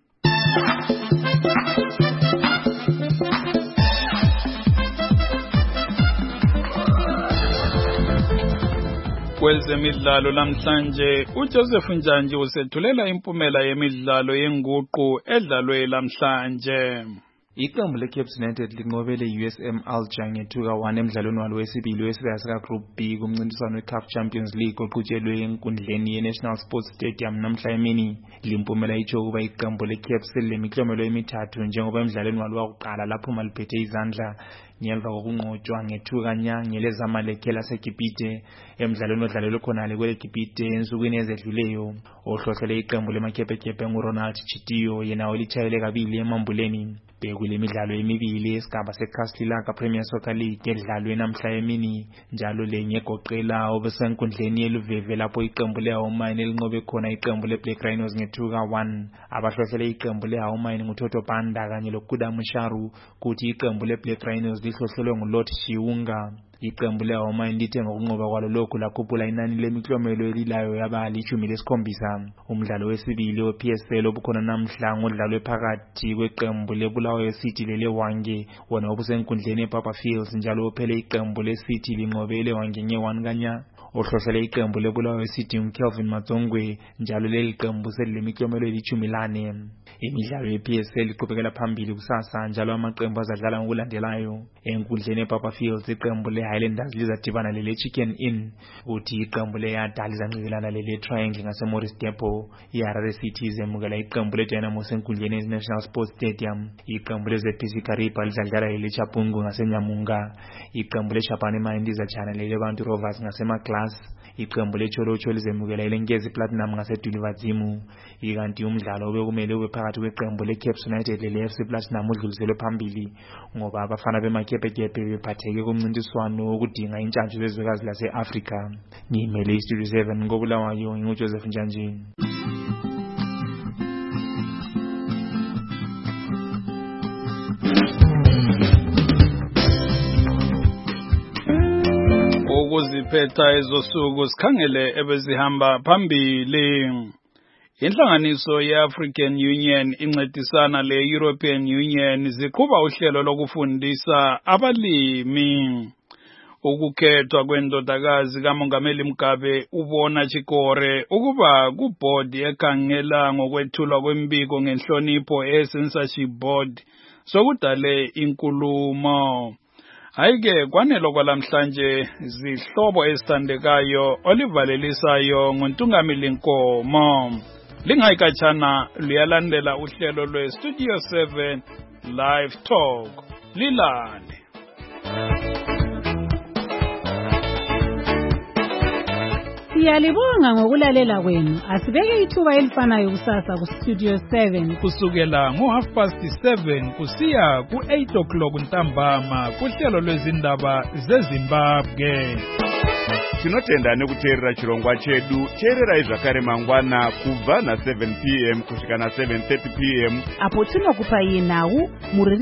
Kwezemidlalo namhlanje uJoseph Njanji usethulela impumela yemidlalo yenguqu edlalwe namhlanje. Iqembu leCaps United linqobele USM Alger ngethuka 1 emidlalweni walo wesibili wesibaya sika Group B kumncintiswano weCAF Champions League oqhutshelwe enkundleni yeNational Sports Stadium namhla emini. Limpumela itsho ukuba iqembu leCaps lemiklomelo emithathu njengoba emidlalweni walo wokuqala lapho maliphethe izandla ngemva kokunqotshwa ngethuka nya ngelezamalekhe laseGibhite emidlalweni odlalelwe khonale kweleGibhite ensukwini ezedluleyo. Ohlohlele iqembu lemakhephekhephe nguRonald Chitiyo yena olitshayele kabili emambuleni. Bekule midlalo emibili esigaba seCastle Lager Premier Soccer League edlalwe namhla emini njalo lenye egoqela obesenkundleni yeluveve lapho iqembu leHaumine elinqobe khona iqembu leBlack Rhinos ngethuka 1. Abahlohlele iqembu leHaumine nguToto Banda kanye loKuda Musharu kuthi iqembu leBlack Rhinos lihlohlelwe nguLot Shiunga. Iqembu leHaumine lithe ngokunqoba kwalo lokhu lakhuphula inani lemiklomelo elilayo yaba 17. Umdlalo wesibili wePSL obukhona namhla ngodlalwe phakathi kweqembu leBulawayo City leleWange wona obusenkundleni ePapa Fields njalo uphele iqembu leCity linqobele Wange nge1 kanya. Ohlohlele iqembu leBulawayo City uKelvin Matsongwe njalo leli qembu selilemiklomelo 14. Imidlalo yePSL iqhubekela phambili kusasa njalo amaqembu azadlala ngokulandelayo. Enkundleni ePapa Fields iqembu leHighlanders lizadibana leleChicken Inn, uthi iqembu leYada lizanxikelana leleTriangle ngaseMorris Depot. iHarare City izemukela iqembu leDynamo enkundleni yeNational Sports Stadium. Iqembu leZPC Kariba lizadlala leleChapungu ngaseNyamunga. Iqembu leShabane Mine lizadlala leleBantu Rovers ngaseMaglas. Iqembu leCholocho lizemukela iLenkezi Platinum ngaseDulivazimu. Ikanti umdlalo obekumele ube phakathi kweqembu leCaps United leleFC Platinum udluliselwe phambili ngoba abafana bemakhephekhephe bephatheke kumncintiswano wokudinga intshantshu zezwekazi lase-Afrika. Ngimele iStudio 7 ngoBulawayo nguJoseph Njanji. Ukuziphetha ezosuku sikhangele ebezihamba phambili. Inhlanganiso ye-African Union incedisana le-European Union ziqhuba uhlelo lokufundisa abalimi. Ukukhethwa kwendodakazi kaMongameli Mugabe ubona Chikore ukuba kubhodi ekhangela ngokwethulwa kwembiko ngenhlonipho e-Censorship Board sokudale inkulumo. Hayike kwanelo kwalamhlanje zihlobo ezithandekayo olivalelisayo ngontungamili Nkomo. Lingayikatshana luyalandela uhlelo lweStudio 7 Live Talk. lilande. Siyalibonga ngokulalela kwenu. Asibeke ithuba elifanayo kusasa ku Studio 7 kusukela ngo7:30 kusiya ku8 ntambama kuhlelo lwezindaba zeZimbabwe. Tinotenda nekuteerera chirongwa chedu. Teererai zvakare mangwana kubva na7 p.m. kusvika na7:30 p.m. apo tinokupa iye nhau muri